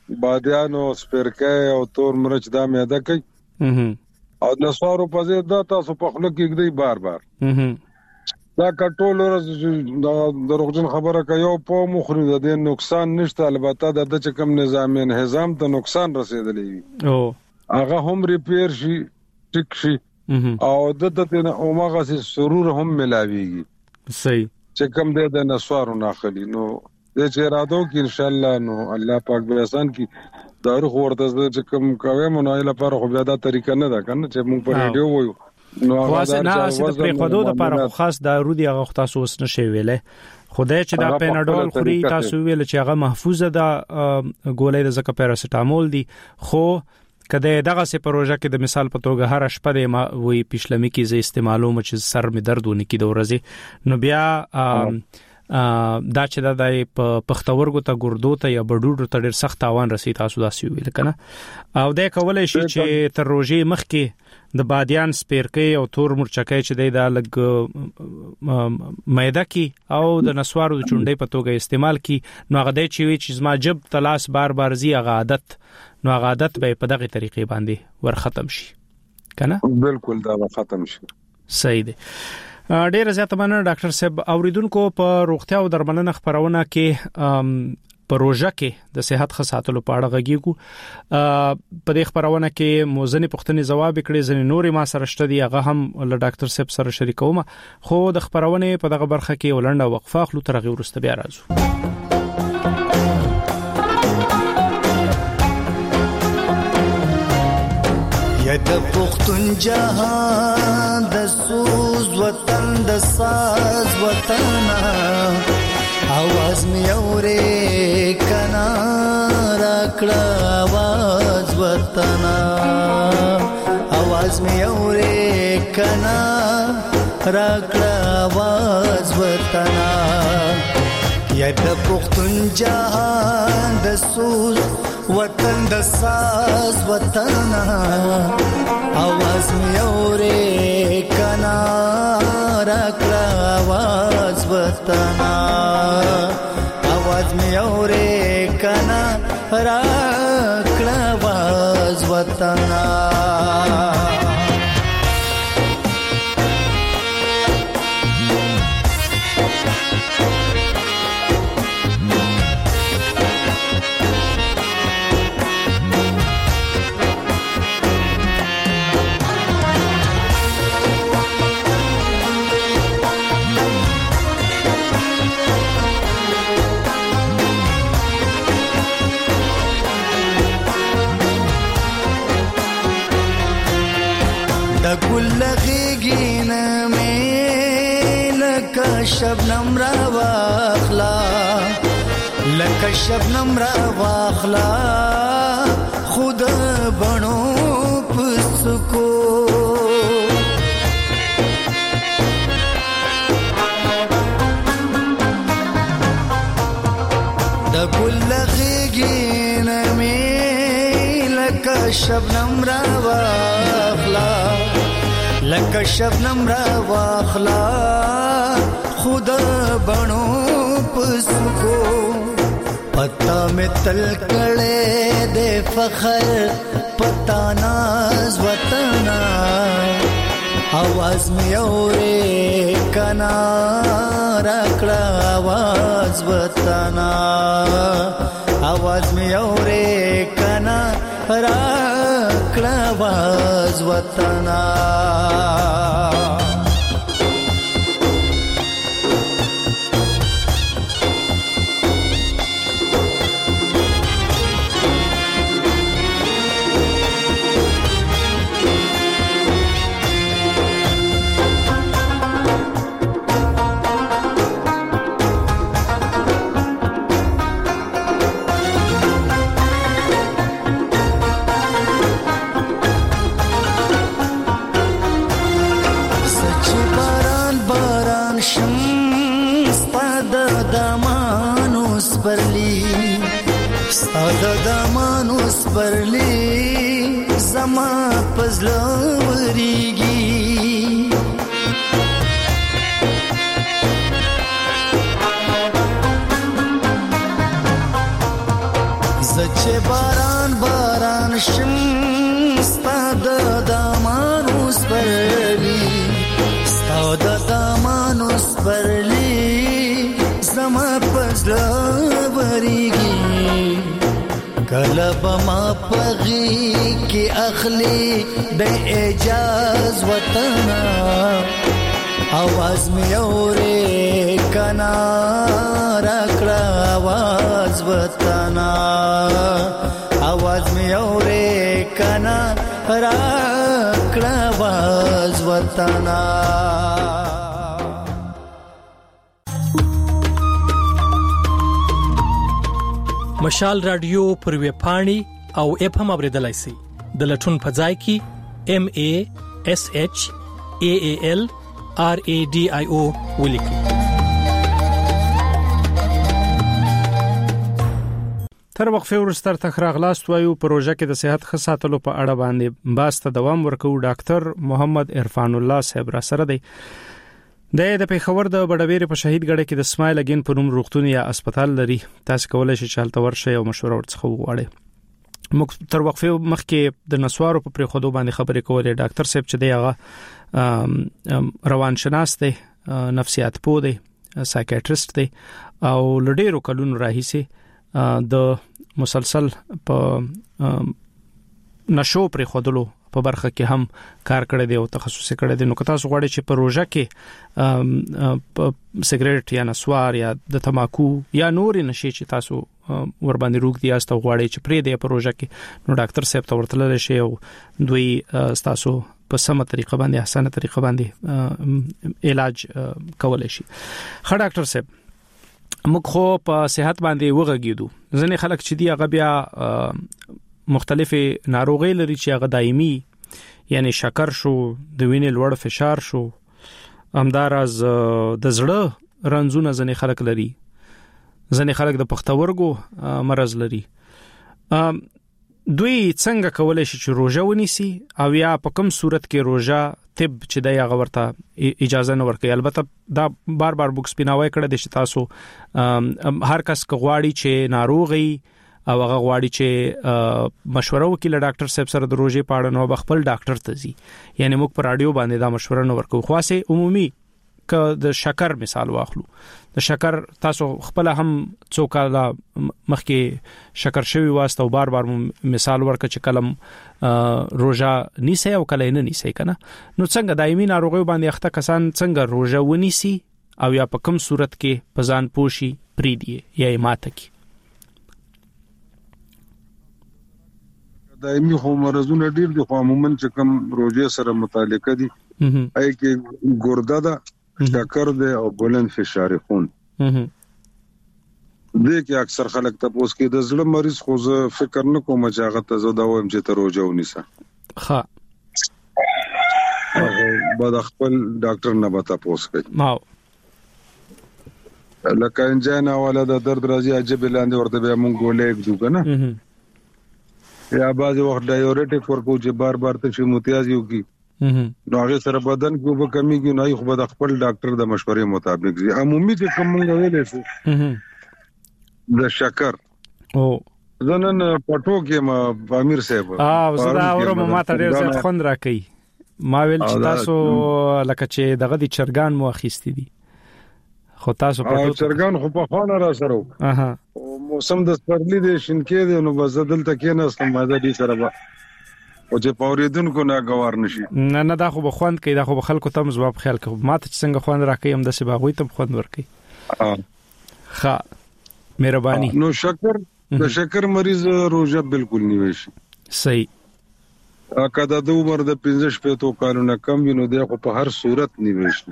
S5: بادیان او سپرکای او تور مرچ دا معده کوي او نسوارو په ځای دا تاسو په خله کې کېږي بار بار دا کټول ورځ دا دروغجن خبره کوي او په مخري د نقصان نشته البته د چې کوم نظام انهزام ته نقصان رسیدلی او هغه هم ریپیر شي ټیک شي او د دې اومغه سي سرور هم ملاويږي صحیح چې کوم د نسوارو ناخلي نو د چې راتو کې ان شاء الله نو الله پاک به آسان کی دارو ورته چې کوم کوي مونږه لپاره خو دا طریقه نه ده کنه چې موږ په ریډیو وایو نو
S2: واسه نه اسې د پریخودو د لپاره خاص دارو دی هغه تاسو وس نشي ویلې خدای چې دا پیناډول خوري تاسو ویل چې هغه محفوظه ده ګولې د زکه پیراسټامول دی خو کله دغه سه پروژه کې د مثال په توګه هر شپه د ما وی پښلمی کې ز استعمالوم چې سر می دردونه کې د ورځې نو بیا دا چې د پښتورګو ته ګردو ته یا بډوډو ته ډېر سخت تاوان رسي تاسو داسې ویل کنه او د کولای شي چې تر روزي مخکې د بادیان سپیرکې او تور مرچکې چې د لګ مېده کې او د نسوارو د چونډې په توګه استعمال کی نو هغه د چوي چې زما جب تلاس بار بار زی هغه عادت نو هغه عادت به په دغه طریقې باندې ور ختم شي کنه
S5: بالکل دا ختم شي
S2: صحیح دی ډیر زیاته مننه ډاکټر صاحب اوریدونکو په روغتیا او درملنه خبرونه کې پروژه کې د صحت خدماتو په اړه غږیږو په دې خبرونه کې موزنی پښتني جواب کړي ځنې نوري ما سره شته دی هغه هم له ډاکټر صاحب سره شریکوم خو د خبرونه په دغه برخه کې ولنډه وقفه خلو ترغي ورسته بیا راځو
S7: یا د پښتون جهان د سوز وطن د ساز وطن आवाज می اورې کنا راکړه आवाज وطن आवाज می اورې کنا راکړه आवाज وطن یا د پښتون جهان د سوز وطن د ساز وطن आवाज می اورې کنا راکړه आवाज وطن आवाज می اورې کنا راکړه आवाज وطن ګل غیګین مې لکه شبنم را واخلا لکه شبنم را واخلا خود بڼو پسکو د ګل غیګین مې لکه شبنم را واخلا لکه شبنم را واخلا خود بڼو پسکو پتا میں تل کړه د فخر پتا ناز وطن आवाज می اورې کنا راکړه आवाज وطن आवाज می اورې کنا راکړه आवाज وطن د دمانوس پرلی زما پزلا وریږي زچ با کلب ما پغی کی اخلی د اجاز وطنا आवाज می اورې کنا راکړه आवाज وطنا आवाज می اورې کنا راکړه आवाज وطنا
S8: مشال رادیو پر وی پاڼي او اف هم اوریدلای شي د لټون فضای کی ام ا اس اچ ا ا ال آر ا ډي آی او ولیکي.
S2: تر وقفه ورستر تخراغلاست وایو پروژه کې د صحت خصاتلو په اړه باندې باسته دوام ورکو ډاکټر محمد عرفان الله صاحب را سره دی. د د پیښور د بډویر په شهید ګړې کې د اسماعیل اگین په نوم روغتون یا هسپتال لري. تاسو کولای شئ چې حالت ورشئ او مشوره ورڅخه وغواړئ. موږ تر وقفه مخکې د نسوارو په پریخودو باندې خبرې کولې. ډاکټر صاحب چې دی هغه روانشناس دی، نفسیات پوه دی، سایکیاټریست دی او لډیرو کلونو راهیسي د مسلسل په نشو پریخودلو په برخه کې هم کار کړی دی او تخصصي کړی دی. نو که تاسو غواړئ چې پروژه کې سیګریټ یا نسوار یا د تماکو یا نور نشي چې تاسو ور باندې روغ دی تاسو غواړئ چې پرې دی پروژه کې، نو ډاکټر صاحب ته ورتل شي او دوی تاسو په سمه طریقه باندې احسانه طریقه باندې علاج کولای شي. خا ډاکټر صاحب موږ خو په صحت باندې وغږیدو، ځنې خلک چې دی هغه بیا مختلفه ناروغي لري چې هغه دایمي، یعنی شکر شو، د وینې لوړ فشار شو، همداراز د زړه رنځونه ځنې خلک لري، ځنې خلک د پښتورګو مرز لري. دوی څنګه کولای شي چې روزه ونیسي او یا په کوم صورت کې روزه طب چې د هغه ورته اجازه نه ورکړي؟ البته دا بار بار بوکس پیناوي کړه د چې تاسو هر کس غواړي چې ناروغي او هغه غواړي چې مشوره وکړي له ډاکټر صاحب سره د روزي پاړه نو بخپل ډاکټر ته ځي. یعنی موږ پر رادیو باندې دا مشوره نه ورکو. خاصه عمومي ک د شکر مثال واخلو، د شکر تاسو خپل هم څوکاله مخکې شکر شوی واسطه او بار بار مثال ورکړه چې کلم روزه نیسي او کله نه نیسي کنه. نو څنګه دایمي ناروغي باندې اخته کسان څنګه روزه ونیسي او یا په کوم صورت کې پزان پوشي پریدي یا ماته کی؟
S5: دایمي خو مرزونه ډیر دي، خو عموما چې کوم روزه سره متعلق دي اې کې ګرده ده، شکر ده او بلند فشار خون. دې کې اکثر خلک تاسو کې د زړه مریض خو زه فکر نه کوم چې هغه ته زه دا وایم چې ته روزه ونیسه. ها بعد خپل ډاکټر نه به تاسو کوي. ما لکه انجن اوله د درد راځي عجب لاندې ورته به مونږ ګولې کړو کنه، یا بعض وخت ډایورټیک ورکو چې بار بار ته شي متیازي وکي، نو هغه سره بدن کې به کمیږي، نو خو به خپل ډاکټر د مشورې مطابق زی عمومي چې کوم ویلې شي د شکر او زنن پټو کې ما امیر صاحب
S2: اه زدا اورم ما ته ډیر زیات خوند راکې. ما ویل چې تاسو لکه چې دغه د چرګان مو اخیستې دي، خو تاسو
S5: پټو چرګان خو په خوانه را سره اها موسم د سپرلی د شینکې دی، نو بزدل تکې نه استم ماده دي سره به او چې پوریدونکو نه غوار نشي. نه
S2: نه دا خو بخوند کوي، دا خو خلکو ته مزواب خیال کوي. ماته څنګه خوند راکې هم د سباغوي ته خوند ورکي. ها مهرباني.
S5: نو شکر د شکر مریض روزه بالکل نیوي شي.
S2: صحیح.
S5: اګه د عمر د پنځه شپږ کالونو کم وینو دی خو په هر صورت نیوي شي.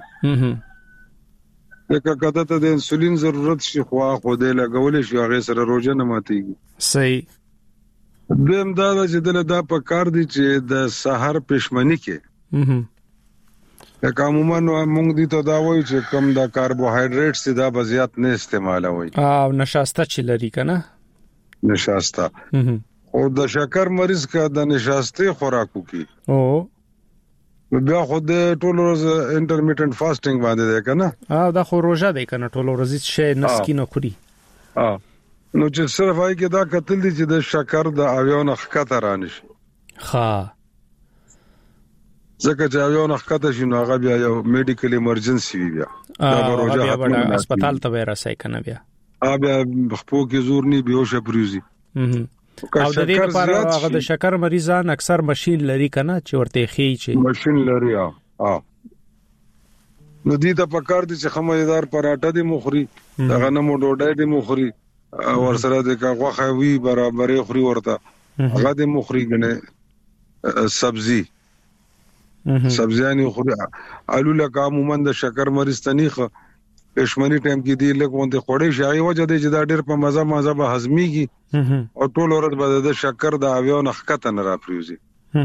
S5: لکه کده ته د انسولین ضرورت شي خو خو دې لګول شي هغه سره روزه نه ماتيږي.
S2: صحیح.
S5: دیم دا چې دله دا په کار دي چې د سحر پښمنی کې لکه عموما موږ دي ته دا وایو چې کم دا کاربوهایډریټ سي دا بزیات نه استعمالوي
S2: او نشاسته چې لري کنه
S5: نشاسته او د شکر مریض کا د نشاسته خوراکو کې او بیا خو د ټول ورځ انټرمیټنټ فاستینګ باندې ده کنه
S2: اه دا خو روزه ده کنه ټول ورځ شي نسکینه خوري
S5: اه نو چې صرف هاي کې دا قتل دي چې د شکر د اویون خطر رانشي
S2: ها
S5: ځکه چې اویون خطر شي نو هغه بیا یو میډیکل ایمرجنسي وي بیا
S2: دا روزه هسپتال ته ورسای کنه بیا
S5: اه بیا خپو کې زور ني بيوشه پریوزي
S2: او د دې لپاره هغه د شکر مریضان اکثر ماشين لري کنه چې ورته خي چې
S5: ماشين لري ها نو دې ته پکار دي چې خمريدار پراټه دي مخري دغه نمو ډوډۍ دي مخري ور سره د غوخه وی برابرې خوري ورته هغه دي مخري غنه سبزي سبزياني خوري الو لکه عموما د شکر مریض تنيخه پښمنی ټایم کې دی لکه خوړې شي وجه دی چې دا ډېر په مزه مزه به هضميږي او ټول ورځ به د شکر د اویو نخکته نه راپریوزي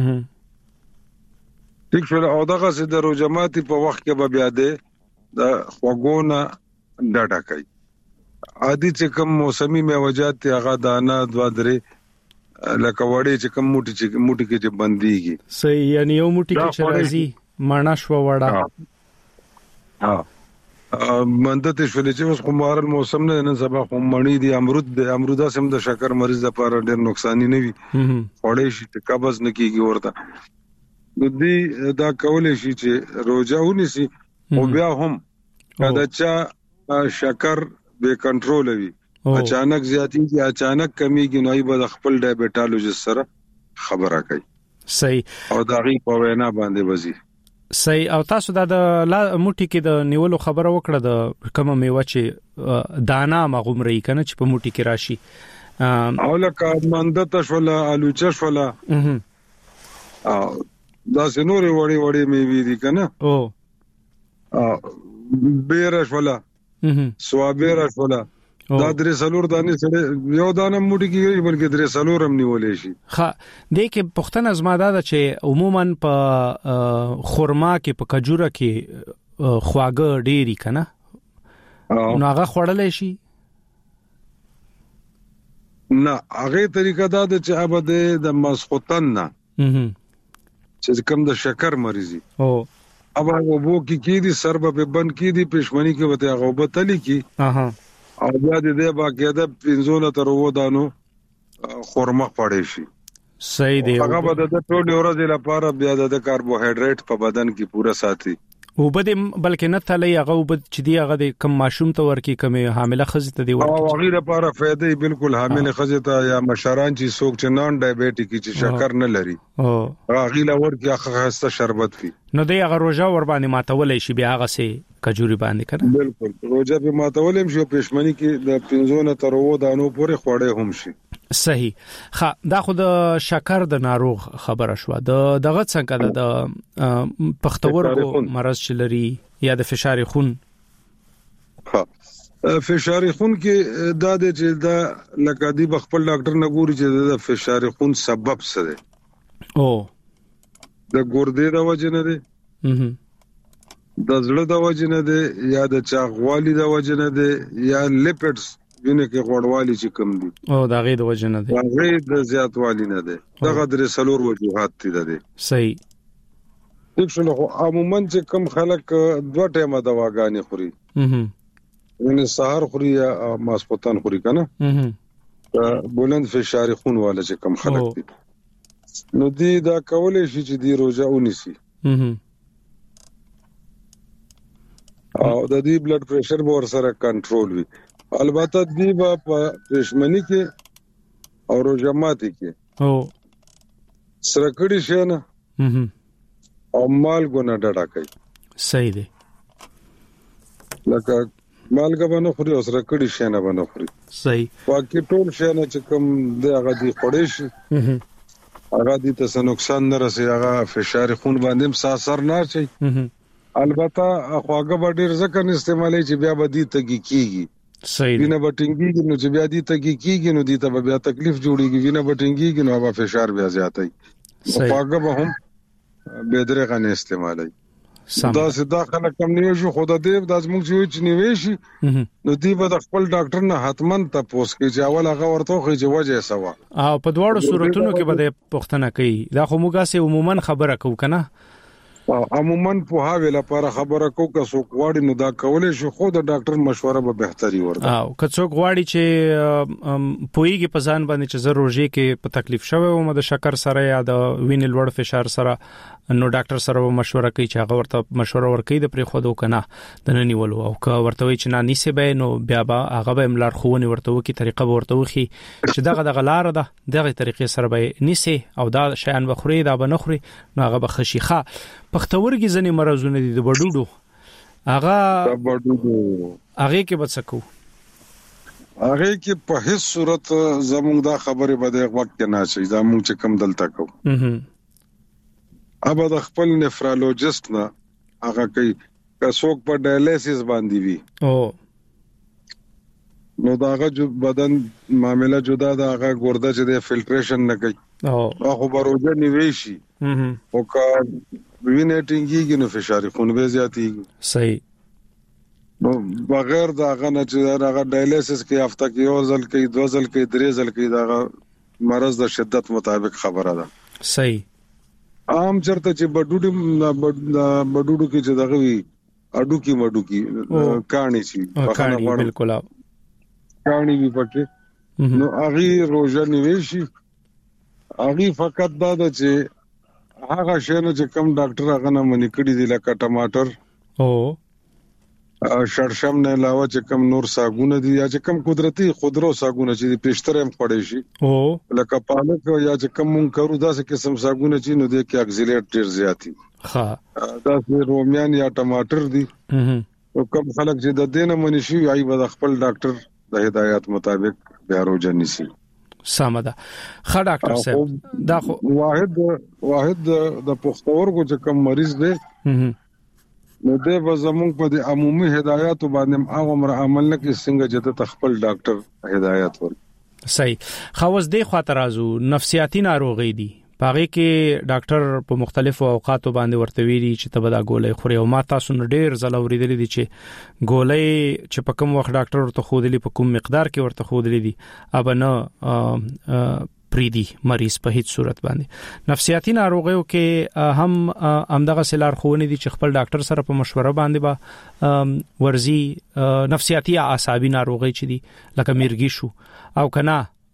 S5: ټیک شو او دغه سي د روجماتي په وخت کې به بیا دی د خوګونه ډاډه کوي عادي چې کوم موسمي میوجات هغه دانه دوا درې لکه وړي چې کوم موټي چې موټي کې چې بنديږي
S2: صحیح یعنی یو موټي کې چرایي مانا شو وړه
S5: ها منده شولې چې اوس کومار موسم نه نن سبا خو مڼي دي امرود د امرودا سم د شکر مریض لپاره ډېر نقصان نه وي وړې شي ته قبض نه کیږي ورته د دې دا کولې شي چې روزاونی سي او بیا هم دا چې شکر به کنټرول وي اچانک زیاتی دي اچانک کمیږي نو ای به خپل ډایبټالوجست سره خبره کوي
S2: صحیح
S5: او دا غي په وینا باندې وزي
S2: صحیح او تاسو دا د موټي کې د نیولو خبره وکړه د کومه میوه چې دانا مغمري کنه چې په موټي کې راشي
S5: او لکه منده شولا الوچه شولا او دا سينوري وړي وړي میوي دي کنه او بیره شولا سوابره شولا دا درې سلور دانه سره یو دانه موټي کې بلکې درې سلور هم نیولې شي
S2: ها د کې پښتنه زماده ده چې عموما په خرما کې په کجوره کې خواګه ډيري کنه نو هغه خړلې شي
S5: نه هغه طریقه دا ده چې ابد د مسخوتن نه چې کوم د شکر مریضي
S2: او
S5: ابا وبو کې کې دي سرب په بند کې دي پښمنی کې وته غوبه تلي کې
S2: اها
S5: او بیا دې باقاعده پنځونه تر و دانو خورمه پړې شي
S2: صحیح دی
S5: هغه به د ټول ورځې لپاره بیا د کاربوهایډریټ په بدن کې پوره ساتي
S2: او بده بلکې نه تلې هغه وبد چې دی هغه د کم ماشوم ته ورکی کمه حامله خزه ته دی ورکی
S5: او هغه لپاره فائدې بالکل حامله خزه ته یا مشران چې څوک چې نان ډایبټیک چې شکر نه لري
S2: او
S5: هغه لور کې خاصه شربت وي
S2: نو دی هغه روزه ور باندې ماتولې شي بیا هغه سي کجوري باندې کړه
S5: بالکل روزه به ماتولې شي پښمنی کې د پنځونه تر و دانو پورې خوړې هم شي
S2: صحیح خا دا خو د شکر د ناروغ خبره شو د دغه څنګه د پختورګو مرز چلري یا د فشار خون
S5: ها فشار خون کې دا د چې دا لکه دی خپل ډاکټر نه ګوري چې د فشار خون سبب څه دی
S2: او
S5: د ګردې د وجه نه دی د زړه د وجه نه دی یا د چاغوالي د وجه نه دی یا لیپټس وینه کې غوړوالي چې کم دي
S2: او دا غي د وجه نه دی
S5: دا غي د زیاتوالي نه دی دا غدر سلور وجوهات دي
S2: صحیح
S5: دغه شنو عموما چې کم خلک دوه ټیمه دواګانې خوري یعنی سحر خوري یا ماسپوتان خوري کنه بلند فشار خون والا چې کم خلک دي نو دی دا کولې شي چې دی روزه ونیسي او د دې بلډ پريشر به ور سره کنټرول وي البته دی په پښمنی کې او روزماتي کې
S2: او
S5: سرکړی شنه او مالګونه ډډه کوي
S2: صحیح دی
S5: لکه مالګه باندې خوري او سرکړی شنه باندې خوري
S2: صحیح
S5: باقي ټول شنه چې کوم دی هغه دی خوري شي هغه دې ته نقصان نه رسي هغه فشار خون باندې ساسر نه شي البته خواګه به ډیر ځکه نه استعمالي چې بیا به دي تګي کیږي
S2: صحیح
S5: وینه بټینګي نو چې بیا دي تګي کیږي نو دي ته بیا تکلیف جوړيږي وینه بټینګي نو هغه فشار بیا زیاتای خواګه به هم به درغه نه استعمالي دا سدا خلک کم نه شو خود دې د ازموږ چې نیوي شي نو دی به د خپل ډاکټر نه حتمن تاسو کې چې اول هغه ورته خو چې وجه سوا
S2: او په دواړو صورتونو کې به د پښتنه کوي دا خو موږ سه عموما خبره کوو کنه
S5: عموما په هاوی لپاره خبره کو که څوک غواړي نو دا کولای شي خو د ډاکټر مشوره به بهتري ورده
S2: او که څوک غواړي چې پویږي په ځان باندې چې ضروري کې په تکلیف شوی و د شکر سره یا د وینې لوړ فشار سره نو ډاکټر سره مشوره کوي چې هغه ورته مشوره ورکړي د پرې خو کنه د ننیولو او که ورته وي چې نه نیسه به نو بیا به هغه به املار خوونه ورته وکي طریقه ورته وخی چې دغه دغه لار ده دغه طریقې سره به نیسه او دا شیان بخوري دا به نخوري نو هغه به خشيخه پختورګي ځنې مرزونه دي د بډوډو هغه
S5: د بډوډو
S2: هغه کې بچکو
S5: هغه کې په هیڅ صورت زموږ دا خبره به د وخت کې نه شي زموږ چې کم دلته کو ابا د خپل نفرولوژیست نه هغه کوي که څوک په ډایالیسیس باندې وي
S2: او
S5: نو داغه جو بدن معاملې جدا ده هغه ګرده چې د فلټریشن نه کوي
S2: او
S5: هغه بروجه نیوي شي او کا وینې ټینګيږي نو فشار خون به زیاتېږي
S2: صحیح
S5: نو بغیر دا غنه چې هغه ډایالیسیس کې هفته کې یو ځل کې دوه ځل کې درې ځل کې دا مرز د شدت مطابق خبره ده
S2: صحیح
S5: عام چرته چې بډوډو بډوډو کې چې دغه وی اډو کې مډو کې کہانی شي
S2: کہانی بالکل
S5: کہانی وی پکې نو هغه روزه نیوي شي هغه فقط دا د چې هغه شنه چې کم ډاکټر هغه نه منې کړی دی لکه ټماټر
S2: او
S5: شړشم نه علاوه چې کم نور ساګونه دي یا چې کم قدرتي خضرو ساګونه چې د پېشتر هم پړې شي
S2: او
S5: لکه پالک یا چې کم مونږ کړو دا څه قسم ساګونه چې نو د کې اکسیلیټ ډیر زیاتی
S2: ها
S5: دا چې رومیان یا ټماټر دي او کم خلک چې د دینه منې شي ای به خپل ډاکټر د هدایت مطابق بیا روزه نیسي
S2: سمدا خا ډاکټر صاحب دا خو
S5: واحد واحد د پښتورګو چې کم مریض دی نو د زموږ په د عمومي هدایت باندې هغه مر عمل نه کې څنګه چې د خپل ډاکټر هدایت ورکړي
S2: صحیح خواص دی خاطر ازو نفسیاتی ناروغي دي پاره کې ډاکټر په مختلفو اوقاتو باندې ورته ویلي چې تبدا ګولې خوري او ما تاسو نو ډیر زله ورېدلې دي چې ګولې چې په کوم وخت ډاکټر ورته خودلې په کوم مقدار کې ورته خودلې دي اب نه پریدي مریض په هیڅ صورت باندې نفسیاتی ناروغیو کې هم همدغه سلار خونه دي چې خپل ډاکټر سره په مشوره باندې با ورزي نفسیاتی اعصابي ناروغي چې دي لکه میرګي شو او کنا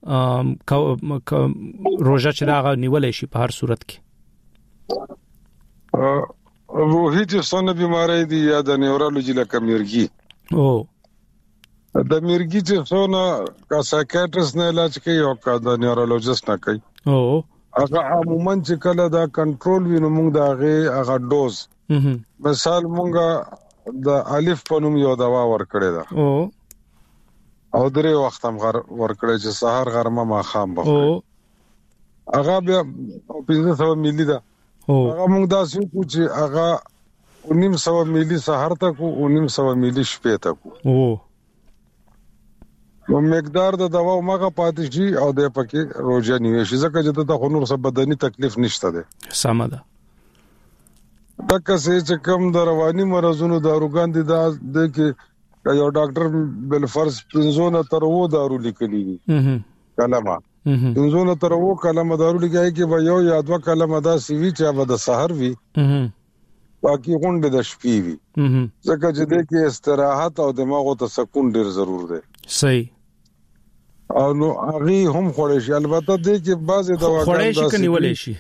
S2: روزه چې دا نیولې شي په هر صورت کې
S5: روحي چې څونه بيماري دي یا د نیورولوژي لکه میرګي
S2: او
S5: د میرګي چې څونه کا سایکیاټریست نه علاج کوي او کا د نیورولوژیست نه کوي
S2: او
S5: هغه عموما چې کله دا کنټرول ویني موږ دا هغه هغه ډوز مثال موږ د الف په نوم یو دوا ورکړی دا
S2: او
S5: او درې وخت هم ورکړی چې سحر غرمه ما خام بخوري هغه بیا پنځه سوه ملي دا هغه موږ دا څه کو چې هغه نیم سوه ملي سحر ته کو او نیم سوه ملي شپې ته کو
S2: او
S5: نو مقدار د دوا ماغه پاتې شي او د پکې روزه نیوي شي ځکه چې د خونور سره بدني تکلیف نشته ده
S2: سمه ده
S5: دغه چې کوم د رواني مرزونو داروګان دي دا د کې یو ډاکټر بل فرض پنځونه تر وو دارو لیکلي دي کلمه پنځونه تر وو کلمه دارو لیکي کې یو یا دوه کلمه دا سی وی چې به د سحر وی باقي غونډه د شپې وی ځکه چې د کې استراحت او دماغ ته سکون ډیر ضرور دی
S2: صحیح
S5: او نو هغه هم خوري شي البته د کې بعضي دواګانې
S2: خوري شي کني ولې شي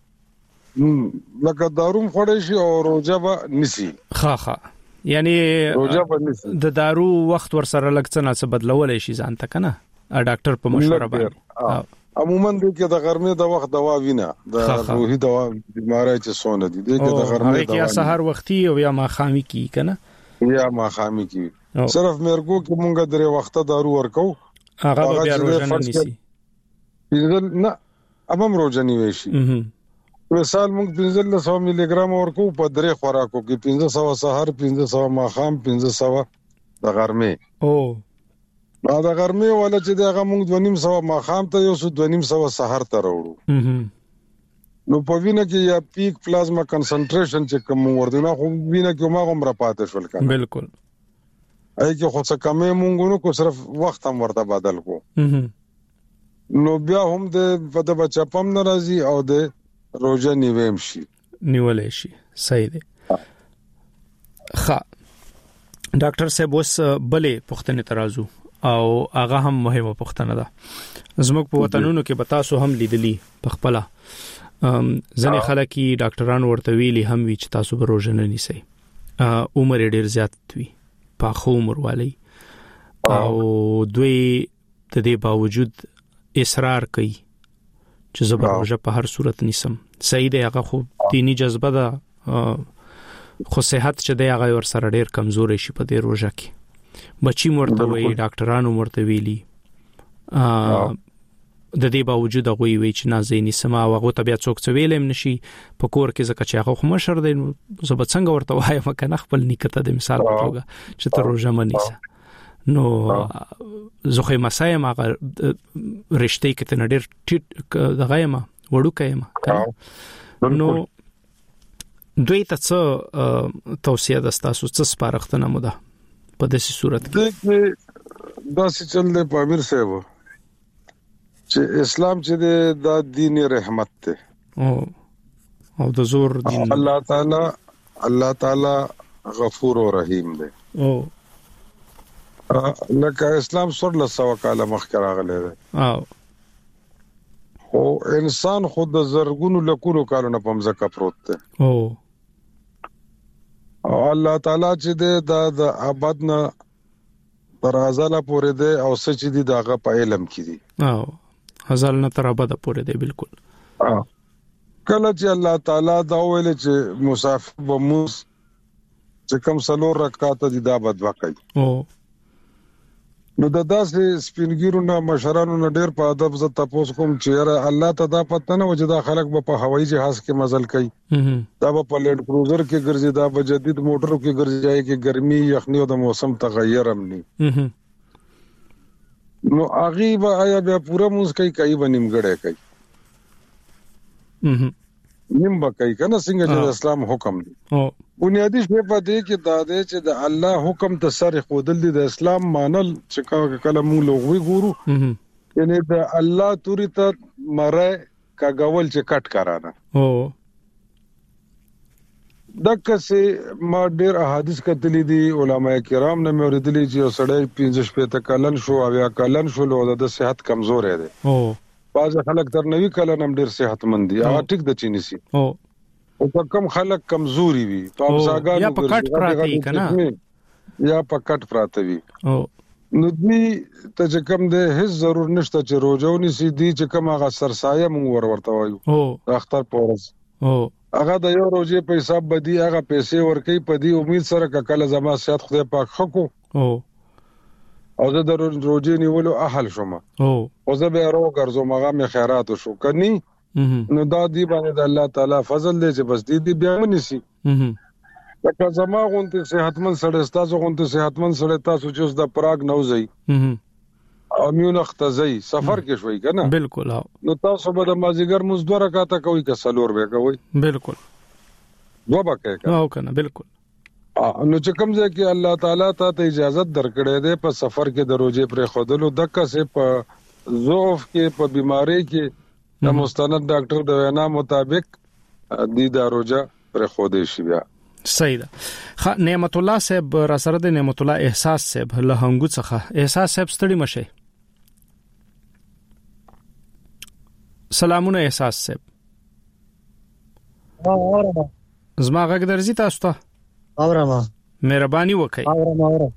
S5: لکه داروم خوري شي او روزه به نسی
S2: خا خا یعنی
S5: روزه به نسی
S2: د دارو وخت ور سره لګ څه نه څه بدلول شي ځان ته کنه ډاکټر په مشوره باندې
S5: عموما د کې د غرمه د وخت دوا وینا د روحي دوا بیماری چې سونه دي د کې د غرمه
S2: دوا یا سحر وختي او یا ماخامي کی کنه
S5: یا ماخامي کی صرف مرګو کې مونږ درې وخته دارو ورکو
S2: هغه بیا روزه نه نیسی
S5: پینځل نه امم روزه نیوي شي مثال مونږ پینځل سو ملي ګرام ورکو په درې خوراکو کې پنځه سوه سحر پنځه سوه ماخام پنځه سوه د غرمه
S2: او
S5: دا د غرمه ولا چې دغه مونږ د نیم سوه ماخام ته یو سو د نیم سوه سحر ته وروړو نو په وینه کې یا پیک پلازما کنسنټریشن چې کوم ورته نه خو وینه کې ما عمر پاتې شول کنه
S2: بالکل
S5: اې کې خو څه کمې مونږ نو کو صرف وخت هم ورته بدل کو نو بیا هم د په د بچا پم ناراضي او د روزه نیویم شي
S2: نیولې شي. صحیح دی. ښه ډاکټر صاحب اوس بلې پوښتنې ترازو او هغه هم مهمه پوښتنه ده. زموږ په وطنونو کې به تاسو هم لیدلی په خپل ځنې خلک ډاکټرانو ورته ویلي هم وی چې تاسو به روزه نه نیسئ. عمر ډیر زیات وي په خو عمر والی او دوی د دې باوجود اصرار کوي چې زه به روزه په هر صورت نیسم. صحیح دی هغه خو دینی جذبه ده خو صحت چې دی هغه ور سره ډیر کمزوري شي په دې روزه کې. بچی مرته وی ډاکټرانو مرته ویلي د دې باوجود هغه وی چې نازینی سما هغه ته بیا څوک څه ویلم نشي په کور کې ځکه چې هغه خو مشر دی زه به څنګه ورته وایم کنه خپل نیکته د مثال په توګه چې ته روزه منیسه نو زه خو مسایم هغه رښتې کې ته ډېر ټیټ دغه یم وړوکه یم نو دوی ته څه توصیه ده تاسو څه سپارښتنه مو ده په داسې صورت کې
S5: داسې چل دی په امیر صاحب چې اسلام چې د دین رحمت ته
S2: او او د زور دین
S5: الله تعالی الله تعالی غفور او رحیم دی
S2: او
S5: لکه اسلام سر لسو کاله مخکې راغلی دی
S2: او
S5: او انسان خود د زرګونو لکونو کالونو په مزکه پروت دی
S2: او
S5: او الله تعالی چې د ابد نه ترازله پورې دی او سچ دي دغه په علم کې دي
S2: او هزار نه تر ابد پورې دی بالکل
S5: کله چې الله تعالی دا ویل چې مسافر و موس چې کوم سلور رکعات دي دا بد وکړي
S2: او
S5: نو د داسې سپینګیرو نه مشرانو نه ډېر په ادب ز تاسو کوم چې الله ته دا پته نه و چې دا خلک په هوایي جهاز کې مزل کوي دا په لینډ کروزر کې ګرځي دا په جدید موټرو کې ګرځي چې ګرمي یخني او د موسم تغیر هم نه نو اغي به آیا بیا پورا موږ کوي کوي بنیمګړې کوي نیم به کوي کنه څنګه چې اسلام حکم دی
S2: او
S5: بنیادی شی په دې کې دا دی چې د الله حکم ته سره خودل دي د اسلام مانل چې کله موږ لوغوي ګورو یعنی د الله توري ته مره کاغول چې کټ کرانه
S2: او
S5: دغه سه ما ډېر احادیث کتلې دي علما کرام نه مې اوریدلې چې سړی پنځه شپږ کلن شو او یا کلن شو نو د صحت کمزور دی
S2: او
S5: باز خلک تر نوي کلن هم ډېر صحتمند دي هغه ټیک د چینی سي
S2: او
S5: او کم خلک کمزوري وي په ځاګانو
S2: یا په کټ پراته کنه
S5: یا په کټ پراته وي
S2: او
S5: نو دې ته چې کم ده هیڅ ضرور نشته چې روزونی سي دي چې کوم هغه سرسایه مونږ ور ورته وایو
S2: او
S5: اختر پورز
S2: او
S5: هغه د یو روزي په حساب بدی هغه پیسې ورکې په دې امید سره کله زما صحت خدای پاک خکو
S2: او
S5: او زه د روزي نیولو اهل شوم
S2: او
S5: او زه به ورو ګرځم هغه مې خیرات شو کني نو دا دی باندې د الله تعالی فضل دی چې بس دې دې بیا ونیسي لکه زما غونته صحتمند سره تاسو غونته صحتمند سره تاسو چې د پراګ نوځي او میون اختزي سفر کې شوي کنه
S2: بالکل
S5: نو تاسو به د مازیګر مزدور کاته کوي که سلور به کوي
S2: بالکل
S5: دوه بکه
S2: او کنه بالکل
S5: نو چې کوم ځای کې الله تعالی ته اجازه درکړې ده په سفر کې د روزې پر خودلو دغه سه په ضعف کې په بیماری کې د مستند ډاکټر د وینا مطابق د دا روزه پر خوده شي بیا
S2: صحیح ده. نعمت الله صاحب را سره د نعمت الله احساس صاحب له هنګو څخه احساس صاحب ستړي مشه. سلامونه احساس صاحب.
S9: اورم.
S2: زما غږ درځي تاسو ته؟
S9: اورم.
S2: مهرباني وکړئ.
S9: اورم اورم.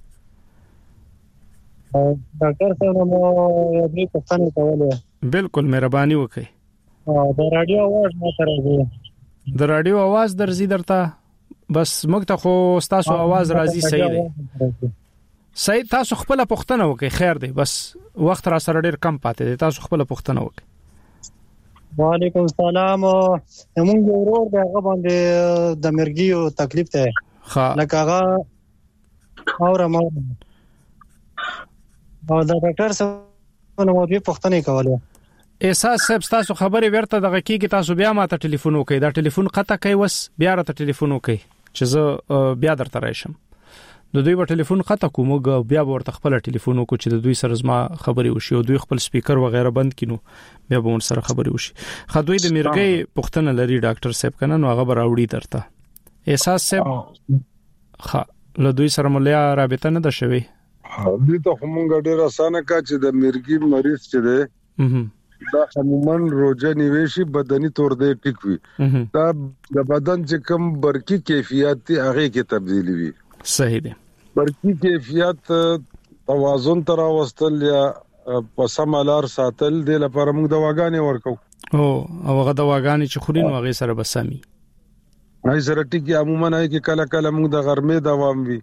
S9: ډاکټر صاحب مو دې پوښتنه کوله.
S2: بالکل مهرباني وکړئ.
S9: د رادیو आवाज ما سره دی.
S2: د رادیو आवाज درځي درته بس موږ ته خو تاسو आवाज راځي صحیح دی. صحیح تاسو خپل پوښتنه وکړئ خیر دی بس وخت را سره ډیر کم پاتې دی تاسو خپل پوښتنه وکړئ.
S9: وعلیکم السلام موږ ورور دغه باندې د مرګیو تکلیف ته لکه هغه اورم او دا ډاکټر څنګه مو دې پوښتنه کوله.
S2: احساس صاحب تاسو خبرې ورته دغه کیږي تاسو بیا ماته ټلیفون وکړئ دا ټلیفون قطع کوي وس بیا راته ټلیفون وکړئ چې زه بیا درته راشم. د دوی په ټلیفون خطا کوم بیا ورته خپل ټلیفون کو چې د دوی سره زما خبري وشي او دوی خپل سپیکر و غیره بند کینو بیا به ون سره خبري وشي. خدوی د مرګي پښتنه لري ډاکټر صاحب کنه نو هغه براوړي درته احساس صاحب خا له دوی سره ملیا رابطه نه ده شوی.
S5: دې ته همغه ډیر اسانه کا چې د مرګي مریض چې ده دا عموما روزه نیويشي بدني تور دې ټیک وي دا د بدن چې کم برقي کیفیت ته هغه کې تبدیلی وي. صحیح ده. برقي کیفیت توازن تر واستل یا پسمالار ساتل د لپاره موږ دواګانې ورکو او هغه دواګانې چې خوري نو هغه سره بسامي هاي سره ټکی عموما هاي کې کله کله موږ د غرمې دوام وي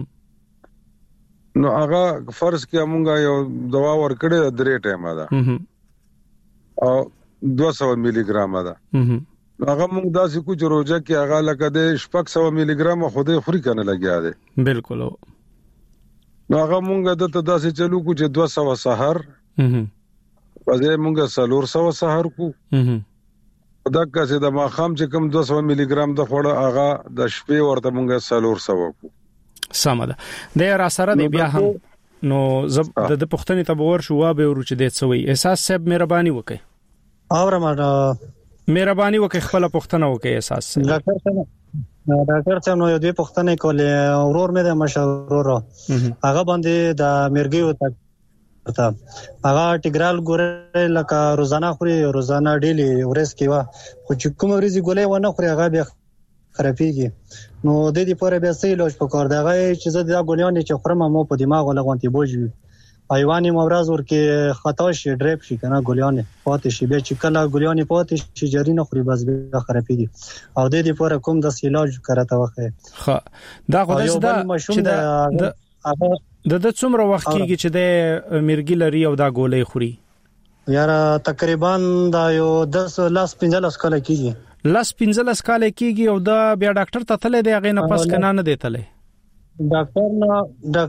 S5: نو هغه فرض کې موږ یو دوا ورکړې درې ټیمه ده او دوه سوه ملي ګرام ده هغه موږ داسې کوم روزه کې هغه لکه د شپږ سوه ملي ګرام خوده خوري کنه لګیا دی بالکل نو هغه موږ د ته داسې چلو کو چې دوه سوه سحر پدې موږ سلور سوه سحر کو دا کسه د ماخام چې کوم دوه سوه ملي ګرام د خوړه هغه د شپې ورته موږ سلور سوه کو سمه ده د را سره دی بیا هم نو زب د پښتنې تبور شو به ورچ دې څوي احساس صاحب مهرباني وکړئ اورم مهرباني وکړئ خپل پښتنه وکړئ احساس ډاکټر صاحب ډاکټر صاحب نو دې پښتنه کولې اورور مې د مشورو هغه باندې د مرګي وته تا هغه ټیګرال ګورې لکه روزانه خوري روزانه ډیلی ورس کې وا خو چې کوم ورځي ګولې ونه خوري هغه به خرابېږي نو د دې پوره به سې لوش پکور دا غي چې زه د ګولېونې چې خورم مو په دماغ لغونتي بوجي حیواني مورز ورکه خطا شي ډریپ شي کنه ګولېونې پاتې شي به چې کله ګولېونې پاتې شي جرینه خوري بس به خرابېږي او د دې پوره کوم د علاج کراته وخه خا دا غوډه چې دا هغه د د څومره وخت کېږي چې د مرګي لري او دا ګولې خوري یاره تقریبا دا یو دس لاس پنځلس کال کېږي لاس پنځلس کال کېږي او دا بیا ډاکټر ته تللی دی هغه نه پس کنه نه دی تللی ډاکټر نه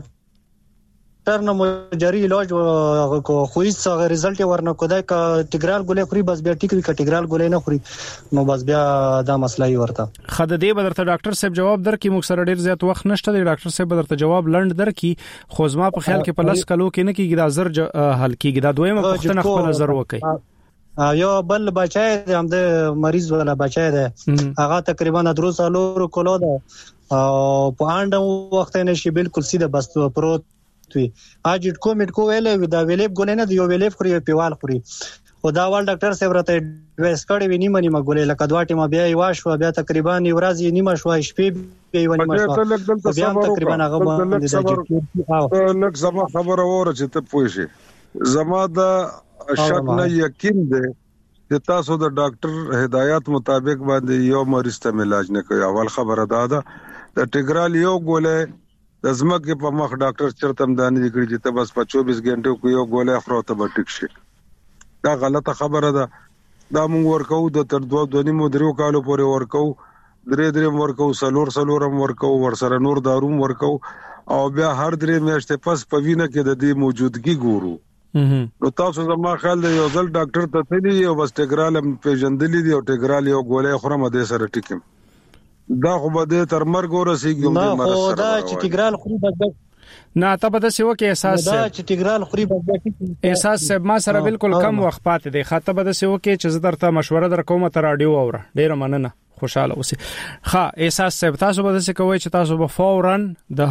S5: ډاکټر نه مجري علاج کو خو هیڅ ریزلټ ورنه کودای ک ټیګرال ګولې خوري بس بیا ټیک وی ک ټیګرال ګولې نه خوري نو بس بیا دا مسله یې ورته خد دې بدرته ډاکټر صاحب جواب درکې موږ سره ډیر زیات وخت نشته دی ډاکټر صاحب بدرته جواب لند درکې خو زما په خیال کې په لاس کلو کې نه کېږي دا زر حل کېږي دا دویمه پښتنه خپل زر وکي یو بل بچای دی هم د مریض ولا بچای دی هغه تقریبا درو سالو کولو ده او په انډ وخت نه شي بالکل سیده بس پروت وي اجټ کومټ کو ویلې دا ویلې ګولې نه دی یو ویلې خوري پیوال خوري او دا ول ډاکټر صاحب راته ویس کړی وی نیمه نیمه ګولې لکه دوه ټیمه بیا یو شو بیا تقریبا ورځ نیمه شو شپې بیا یو نیمه شو بیا تقریبا هغه باندې لک زما خبره وره چې ته پوښي زما دا شک نه یقین دی چې تاسو د ډاکټر هدایت مطابق باندې یو مریض ته علاج نه کوي اول خبره دا ده د ټیګرال یو ګولې د زمکه په مخ ډاکټر چرته مداني کړی چې ته بس په چوبیس غنټو کې یو ګولې خورو ته به ټیک شي دا غلطه خبره ده دا موږ ورکو د تر دوه دونی مو درو کالو پورې ورکو درې درې ورکو سلور سلورم ورکو ورسره نور داروم ورکو او بیا هر درې میاشتې پس په وینه کې د دې موجودګي ګورو نو تاسو زما خیال دی یو ځل ډاکټر ته تللی یو بس ټیګرال پیژندلی دی او ټیګرال یو ګولې خورم د سره ټیکم دا خو به د تر مرګ ورسیږي نو خو دا چې ټیګرال خوري بس نه ته به د سیو کې احساس دا چې ټیګرال خوري بس احساس سب ما سره بالکل کم وخت پاتې دی خاطر به د سیو کې چې زه درته مشوره درکوم تر رادیو اوره ډیر مننه خوشاله اوسئ ها احساس صاحب تاسو به څه کوئ چې تاسو به فورا د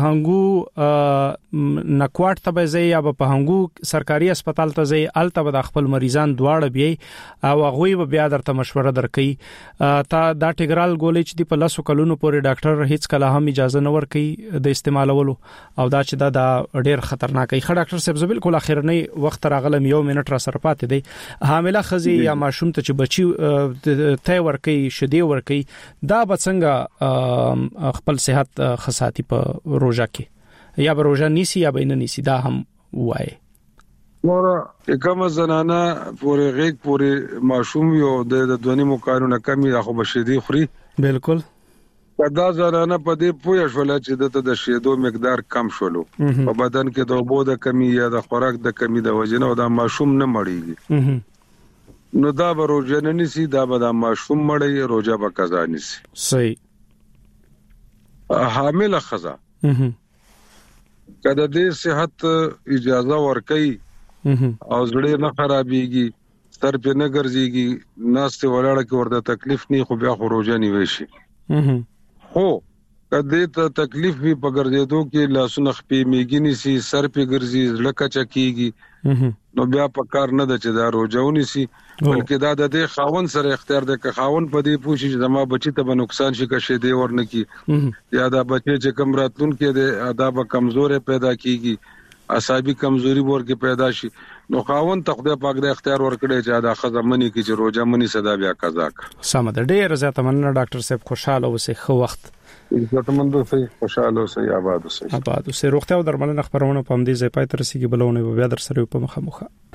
S5: هنګو نکواټ ته به ځئ یا په هنګو سرکاري هسپتال ته ځئ الته به د خپل مریضان دواړه بي او هغه به بیا درته مشوره درکړي تا دا ټیګرال ګولې چې په لاسو کلونو پورې ډاکټر هیڅ کله هم اجازه نه ورکړي د استعمالولو او دا چې دا ډیر خطرناک ای خ ډاکټر صاحب بالکل اخرنی وخت راغلم یو منټ را سره پاتې دی حامله خزي یا ماشوم ته چې بچي ته ورکړي شدي ورکړي دا به څنګه خپل صحت خصاتی په روزه کې یا به روزه نیسی یا به نه نیسی دا هم وایي ورته کوم زنانه پورې غیګ پورې ماشوم یو د دونی مو کارونه کمی اخو بشدي خوري بالکل دا زنانه په دې پوهه شول چې د شیدو مقدار کم شولو په بدن کې د اوبو د کمی یا د خوراک د کمی د وجنه او د ماشوم نه مړیږي نو دا به روزه نه نسی دا به د ماشوم مړی روزه به قضا نسی صحیح حامل خزا کله دې صحت اجازه ورکړي او زړه نه خرابيږي سر په نه ګرځيږي ناست ولاړه کې ورته تکلیف نه خو بیا خروجه نیوي شي خو کله ته تکلیف وي په ګرځېدو کې لاسونه خپې میګینی سي سر په ګرځي لکه چکیږي نو بیا په کار نه د چې دا روجونی سي بلکې دا د دې خاون سره اختیار دی که خاون په دې پوښي چې زما بچی ته به نقصان شي که شي دی ورنه کی یا دا بچی چې کم راتلون کې د آداب کمزوري پیدا کیږي عصبي کمزوري ورکه پیدا شي نو خاون ته خدای پاک د اختیار ورکړي چې دا خزمنی کی چې روزه منی صدا بیا قضا کړ
S2: سم ده ډیر زیاته مننه ډاکټر صاحب خوشاله اوسئ خو وخت
S5: عزتمندو سي خوشاله اوسئ آباد اوسئ
S2: آباد اوسئ روغتیا او درملنه خبرونه په همدې ځای پای تر رسیدي بلونه بیا در سره په مخه مخه